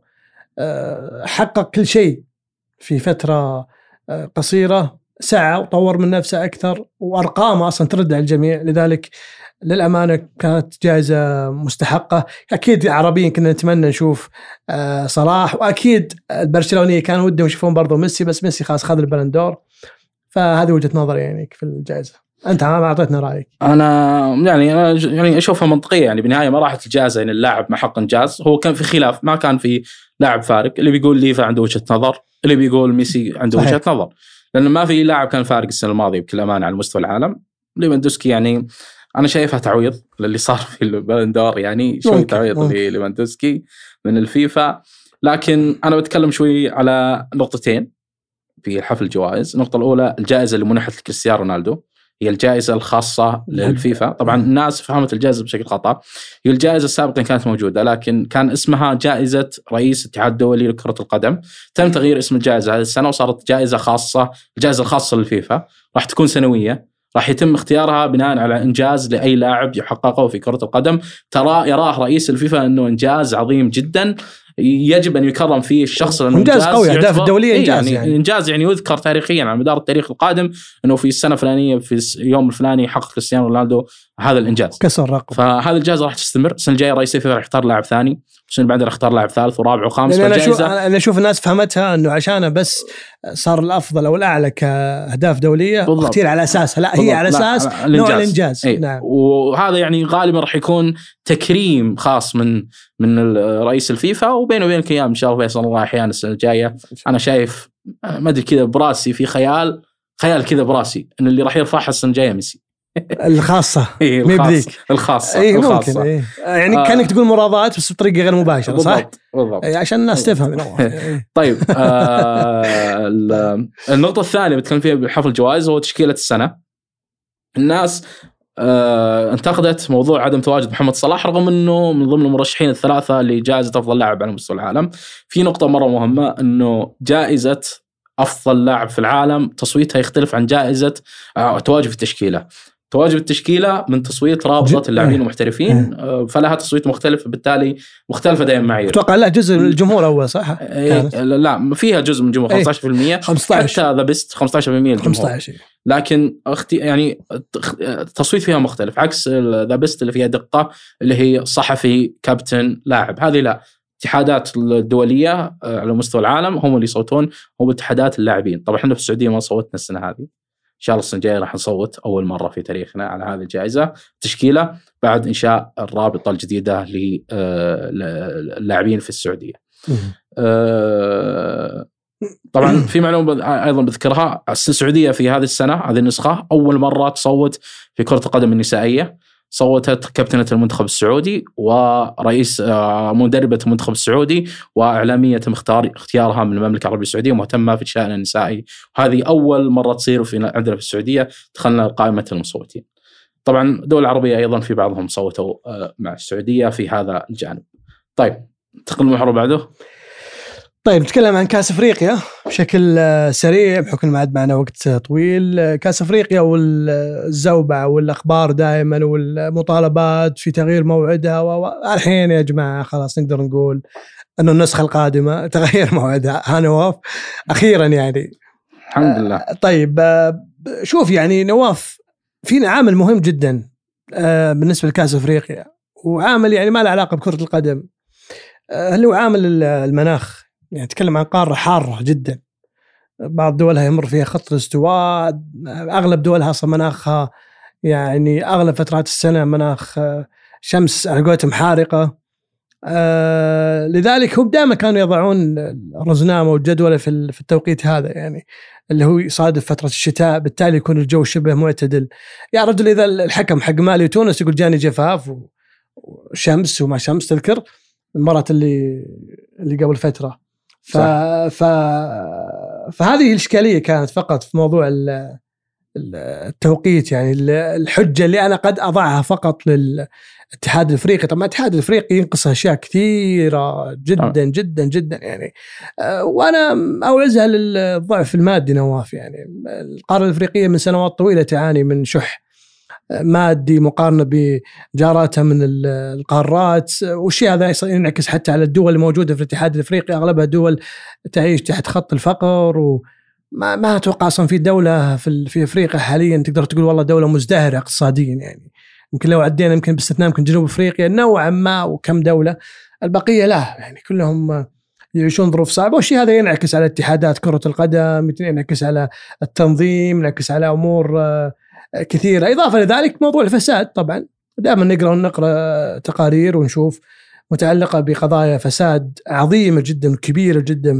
حقق كل شيء في فترة قصيرة، سعى وطور من نفسه أكثر، وأرقامه أصلا ترد على الجميع، لذلك للأمانة كانت جائزة مستحقة. أكيد عربيا كنا نتمنى نشوف صلاح، وأكيد البرشلونية كانوا ودهم يشوفون برضو ميسي، بس ميسي خلاص خذ البالون دور. فهذه وجهة نظري يعني في الجائزة. أنت ما أعطيتنا رأيك. أنا يعني أشوفها منطقية، يعني بالنهاية ما راحت الجائزة إن اللاعب ما حق إنجاز. هو كان في خلاف، ما كان في لاعب فارق، اللي بيقول ليفا عنده وجهة نظر، اللي بيقول ميسي عنده وجهة نظر، لأنه ما في لاعب كان فارق السنة الماضية بكل أمانة على مستوى العالم. ليفاندوفسكي يعني أنا شايفها تعويض للي صار في البالون دور، يعني شوي تعويض لليفاندوفسكي من الفيفا. لكن أنا بتكلم شوي على نقطتين في حفل الجوائز. النقطة الأولى الجائزة اللي منحت لكريستيانو رونالدو، هي الجائزة الخاصة للفيفا. طبعا الناس فهمت الجائزة بشكل خطأ، هي الجائزة السابقة كانت موجودة لكن كان اسمها جائزة رئيس الاتحاد الدولي لكرة القدم. تم تغيير اسم الجائزة هذه السنة وصارت جائزة خاصة، الجائزة الخاصة للفيفا، راح تكون سنوية، راح يتم اختيارها بناء على إنجاز لأي لاعب يحققه في كرة القدم يراه رئيس الفيفا أنه إنجاز عظيم جدا يجب أن يكرم فيه الشخص، لأنه إنجاز قوي، أهداف الدولية إنجاز يعني إنجاز يعني يذكر تاريخيا على مدار التاريخ القادم، أنه في السنة الفلانية في اليوم الفلاني حقق كريستيانو رونالدو هذا الإنجاز، كسر رقم. فهذا الجائزة راح تستمر. السنة الجاية رئيس الفيفا راح يختار لاعب ثاني، السنة بعدها راح يختار لاعب ثالث ورابع وخامس. أنا أشوف الناس فهمتها أنه عشانه بس صار الأفضل أو الأعلى كأهداف دولية اختير على أساسها، لا هي على أساس نوع الإنجاز. نعم. وهذا يعني غالبا راح يكون تكريم خاص من رئيس الفيفا، وبينه وبينك ايام ان شاء الله فيصل الله احيانا السنه الجايه. انا شايف ما ادري كذا براسي، في خيال كذا براسي ان اللي راح يرفعها السنه الجايه ميسي الخاصة. الخاصة يعني كانك تقول مراضات بس بطريقه غير مباشره. صح بالضبط. عشان الناس تفهم. طيب النقطه الثانيه بتكلم فيها بحفل الجوائز هو تشكيله السنه. الناس انتقدت موضوع عدم تواجد محمد صلاح رغم انه من ضمن المرشحين الثلاثه لجائزه افضل لاعب على مستوى العالم. في نقطه مره مهمه، انه جائزه افضل لاعب في العالم تصويتها يختلف عن جائزه تواجد في التشكيله. تواجد التشكيله من تصويت رابطه اللاعبين المحترفين، فلها تصويت مختلف، بالتالي مختلفه دائما معايير. اتوقع لا جزء من الجمهور اول صح؟ لا فيها جزء من الجمهور 15%، 15 حتى ذا بيست 15% الجمهور، لكن يعني التصويت فيها مختلف، عكس ذا بيست اللي فيها دقه اللي هي صحفي كابتن لاعب. هذه لا، اتحادات الدوليه على مستوى العالم هم اللي يصوتون، هم اتحادات اللاعبين. طبعا احنا في السعوديه ما صوتنا السنه هذه، إن شاء الله السنة الجاية راح نصوت أول مرة في تاريخنا على هذه الجائزة تشكيلة بعد إنشاء الرابطة الجديدة للاعبين في السعودية. طبعا في معلومة أيضا بذكرها، السعودية في هذه السنة هذه النسخة أول مرة تصوت في كرة القدم النسائية. صوتت كابتنة المنتخب السعودي ورئيس مدربة المنتخب السعودي وإعلامية تم اختيارها من المملكة العربية السعودية مهتمة في الشأن النسائي، وهذه أول مرة تصير عندنا في السعودية دخلنا قائمة المصوتين. طبعا الدول العربية أيضا في بعضهم صوتوا مع السعودية في هذا الجانب. طيب انتقل المحور بعده. طيب نتكلم عن كأس أفريقيا بشكل سريع بحكم ما عاد معنا وقت طويل. كأس أفريقيا والزوبعة والأخبار دائما والمطالبات في تغيير موعدها، والحين يا جماعة خلاص نقدر نقول أنه النسخة القادمة تغير موعدها. نواف أخيرا يعني الحمد لله. طيب شوف يعني نواف، فينا عامل مهم جدا بالنسبة لكأس أفريقيا، وعامل يعني ما له علاقة بكرة القدم، اللي هو عامل المناخ. يعني نتكلم عن قارة حارة جدا، بعض دولها يمر فيها خط الاستواء، أغلب دولها أصلا مناخها يعني أغلب فترات السنة مناخ شمس على قولتهم حارقة. لذلك هم دائما كانوا يضعون الرزنامة والجدولة في التوقيت هذا، يعني اللي هو يصادف فترة الشتاء، بالتالي يكون الجو شبه معتدل. يا رجل إذا الحكم حق مالي تونس يقول جاني جفاف وشمس وما شمس، تذكر المرات اللي قبل فترة. فهذه الإشكالية كانت فقط في موضوع التوقيت، يعني الحجة اللي أنا قد أضعها فقط للاتحاد الأفريقي. طبعا الاتحاد الأفريقي ينقص أشياء كثيرة جدا جدا جدا يعني، وأنا أوزها للضعف المادي نواف. يعني القارة الأفريقية من سنوات طويلة تعاني من شح مادي مقارنة بجاراتها من القارات، والشيء هذا ينعكس حتى على الدول الموجودة في الاتحاد الأفريقي، أغلبها دول تعيش تحت خط الفقر، وما أتوقع أصلا في دولة في أفريقيا حاليا تقدر تقول والله دولة مزدهرة اقتصاديا. يعني يمكن لو عدينا يمكن باستثناء يمكن جنوب أفريقيا نوعا ما وكم دولة، البقية لا، يعني كلهم يعيشون ظروف صعبة. والشيء هذا ينعكس على اتحادات كرة القدم، ينعكس على التنظيم، ينعكس على أمور كثيرة. إضافة لذلك موضوع الفساد، طبعا دائما نقرأ تقارير ونشوف متعلقة بقضايا فساد عظيمة جدا وكبيرة جدا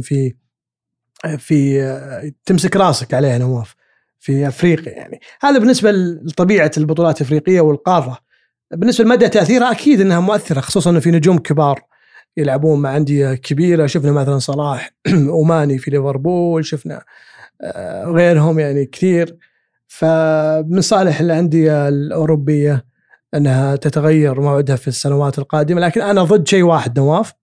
في تمسك راسك عليها نواف في أفريقيا. يعني هذا بالنسبة لطبيعة البطولات الأفريقية والقارة. بالنسبة لمدى تأثيرها أكيد أنها مؤثرة، خصوصا أنه في نجوم كبار يلعبون مع أندية كبيرة. شفنا مثلا صلاح وماني في ليفربول، شفنا غيرهم يعني كثير. فمن صالح الأندية الأوروبية أنها تتغير موعدها في السنوات القادمة. لكن أنا ضد شيء واحد نواف،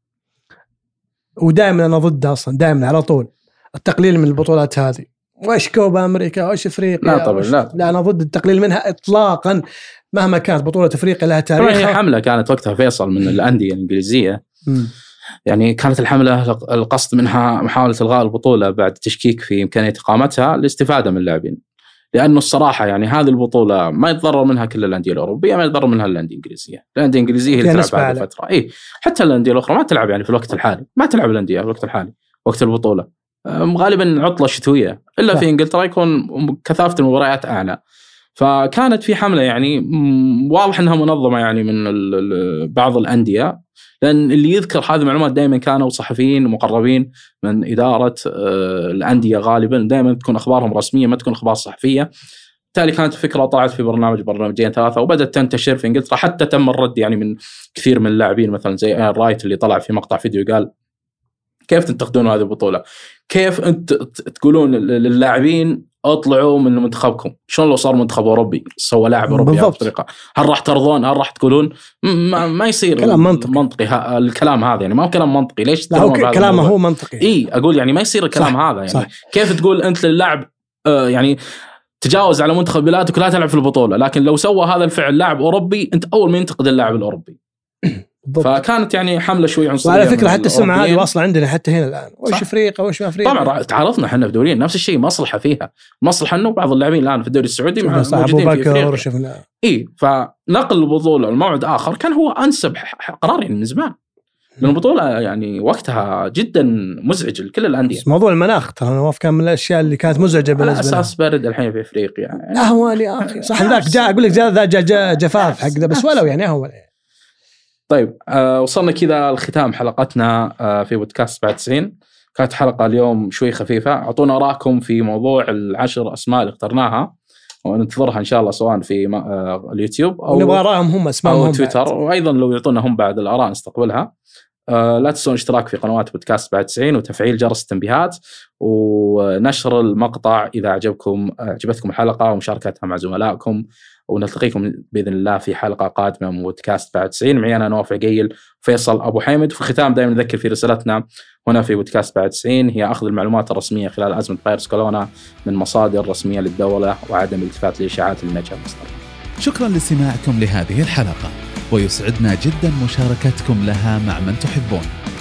ودائما أنا ضده أصلا، دائما على طول التقليل من البطولات هذه. وإيش كوبا أمريكا وإيش أفريقيا؟ لا طبعا لا، أنا ضد التقليل منها إطلاقا مهما كانت بطولة أفريقيا لها تاريخ. هي حملة كانت وقتها فيصل من الأندية الإنجليزية. يعني كانت الحملة القصد منها محاولة إلغاء البطولة بعد تشكيك في إمكانية إقامتها للاستفادة من اللاعبين، لأنه الصراحة يعني هذه البطولة ما يتضرر منها كل الأندية الأوروبية، ما يتضرر منها الأندية الإنجليزية. الأندية الإنجليزية هي اللي تلعب هذه الفترة، حتى الأندية الأخرى ما تلعب يعني في الوقت الحالي، ما تلعب الأندية في الوقت الحالي وقت البطولة، غالبا عطلة شتوية، إلا في إنجلترا يكون كثافة المباريات أعلى. فكانت في حملة يعني واضح أنها منظمة يعني من بعض الأندية، لأن اللي يذكر هذه المعلومات دائما كانوا صحفيين مقربين من إدارة الأندية، غالبا دائما تكون أخبارهم رسمية ما تكون أخبار صحفية. بالتالي كانت فكرة طلعت في برنامجين ثلاثة وبدأت تنتشر في إنجلترا، حتى تم الرد يعني من كثير من اللاعبين، مثلا زي آيان رايت اللي طلع في مقطع فيديو قال كيف تنتقدون هذه البطولة؟ كيف أنت تقولون للاعبين اطلعوا من منتخبكم؟ شلون لو صار منتخب أوروبي سوى لاعب أوروبي بهذه الطريقة؟ هل راح ترضون؟ هل راح تقولون؟ ما يصير كلام منطقي الكلام هذا، يعني ما هو كلام منطقي. ليش كلامه هو منطقي؟ أقول يعني ما يصير الكلام هذا. يعني صح. كيف تقول أنت للاعب يعني تجاوز على منتخب بلادك ولا تلعب في البطولة، لكن لو سوى هذا الفعل لاعب أوروبي أنت أول ما ينتقد اللاعب الأوروبي. فكانت يعني حملة شوي عنصرية. وعلى فكرة حتى السمعة هذه واصلة عندنا حتى هنا الآن، وش أفريقيا وش ما أفريقيا. طبعا تعرضنا احنا في دوريين نفس الشيء، مصلحة فيها مصلحة أنه بعض اللاعبين الآن في الدوري السعودي موجودين في أفريقيا. فنقل البطولة الموعد آخر كان هو أنسب قرار يعني من زمان، لأن البطولة يعني وقتها جدا مزعج لكل الأندية. موضوع المناخ ترى نواف كان من الأشياء اللي كانت مزعجة بالنسبة لنا. أساس برد الحين في أفريقيا يعني. أهوال يا أخي صح، ذاك أقول لك ذا جفاف حق ذا، بس ولو يعني أهوال. طيب وصلنا كذا لختام حلقتنا في بودكاست بعد 90. كانت حلقة اليوم شوي خفيفة. أعطونا رأيكم في موضوع 10 أسماء اللي اخترناها، وننتظرها إن شاء الله سواء في اليوتيوب أو نبغى رأيهم هم اسمائهم أو تويتر بعد. وأيضا لو يعطونا هم بعد الآراء نستقبلها. لا تنسون الاشتراك في قنوات بودكاست بعد 90 وتفعيل جرس التنبيهات ونشر المقطع إذا عجبتكم الحلقة ومشاركتها مع زملائكم. ونلتقيكم بإذن الله في حلقة قادمة من بودكاست بعد 90. معي أنا نواف عقيل فيصل أبو حامد. في الختام دائما نذكر في رسالتنا هنا في بودكاست بعد 90 هي أخذ المعلومات الرسمية خلال أزمة فيروس كورونا من مصادر رسمية للدولة وعدم الالتفات لإشاعات المنجم المصدر. شكرا لاستماعكم لهذه الحلقة، ويسعدنا جدا مشاركتكم لها مع من تحبون.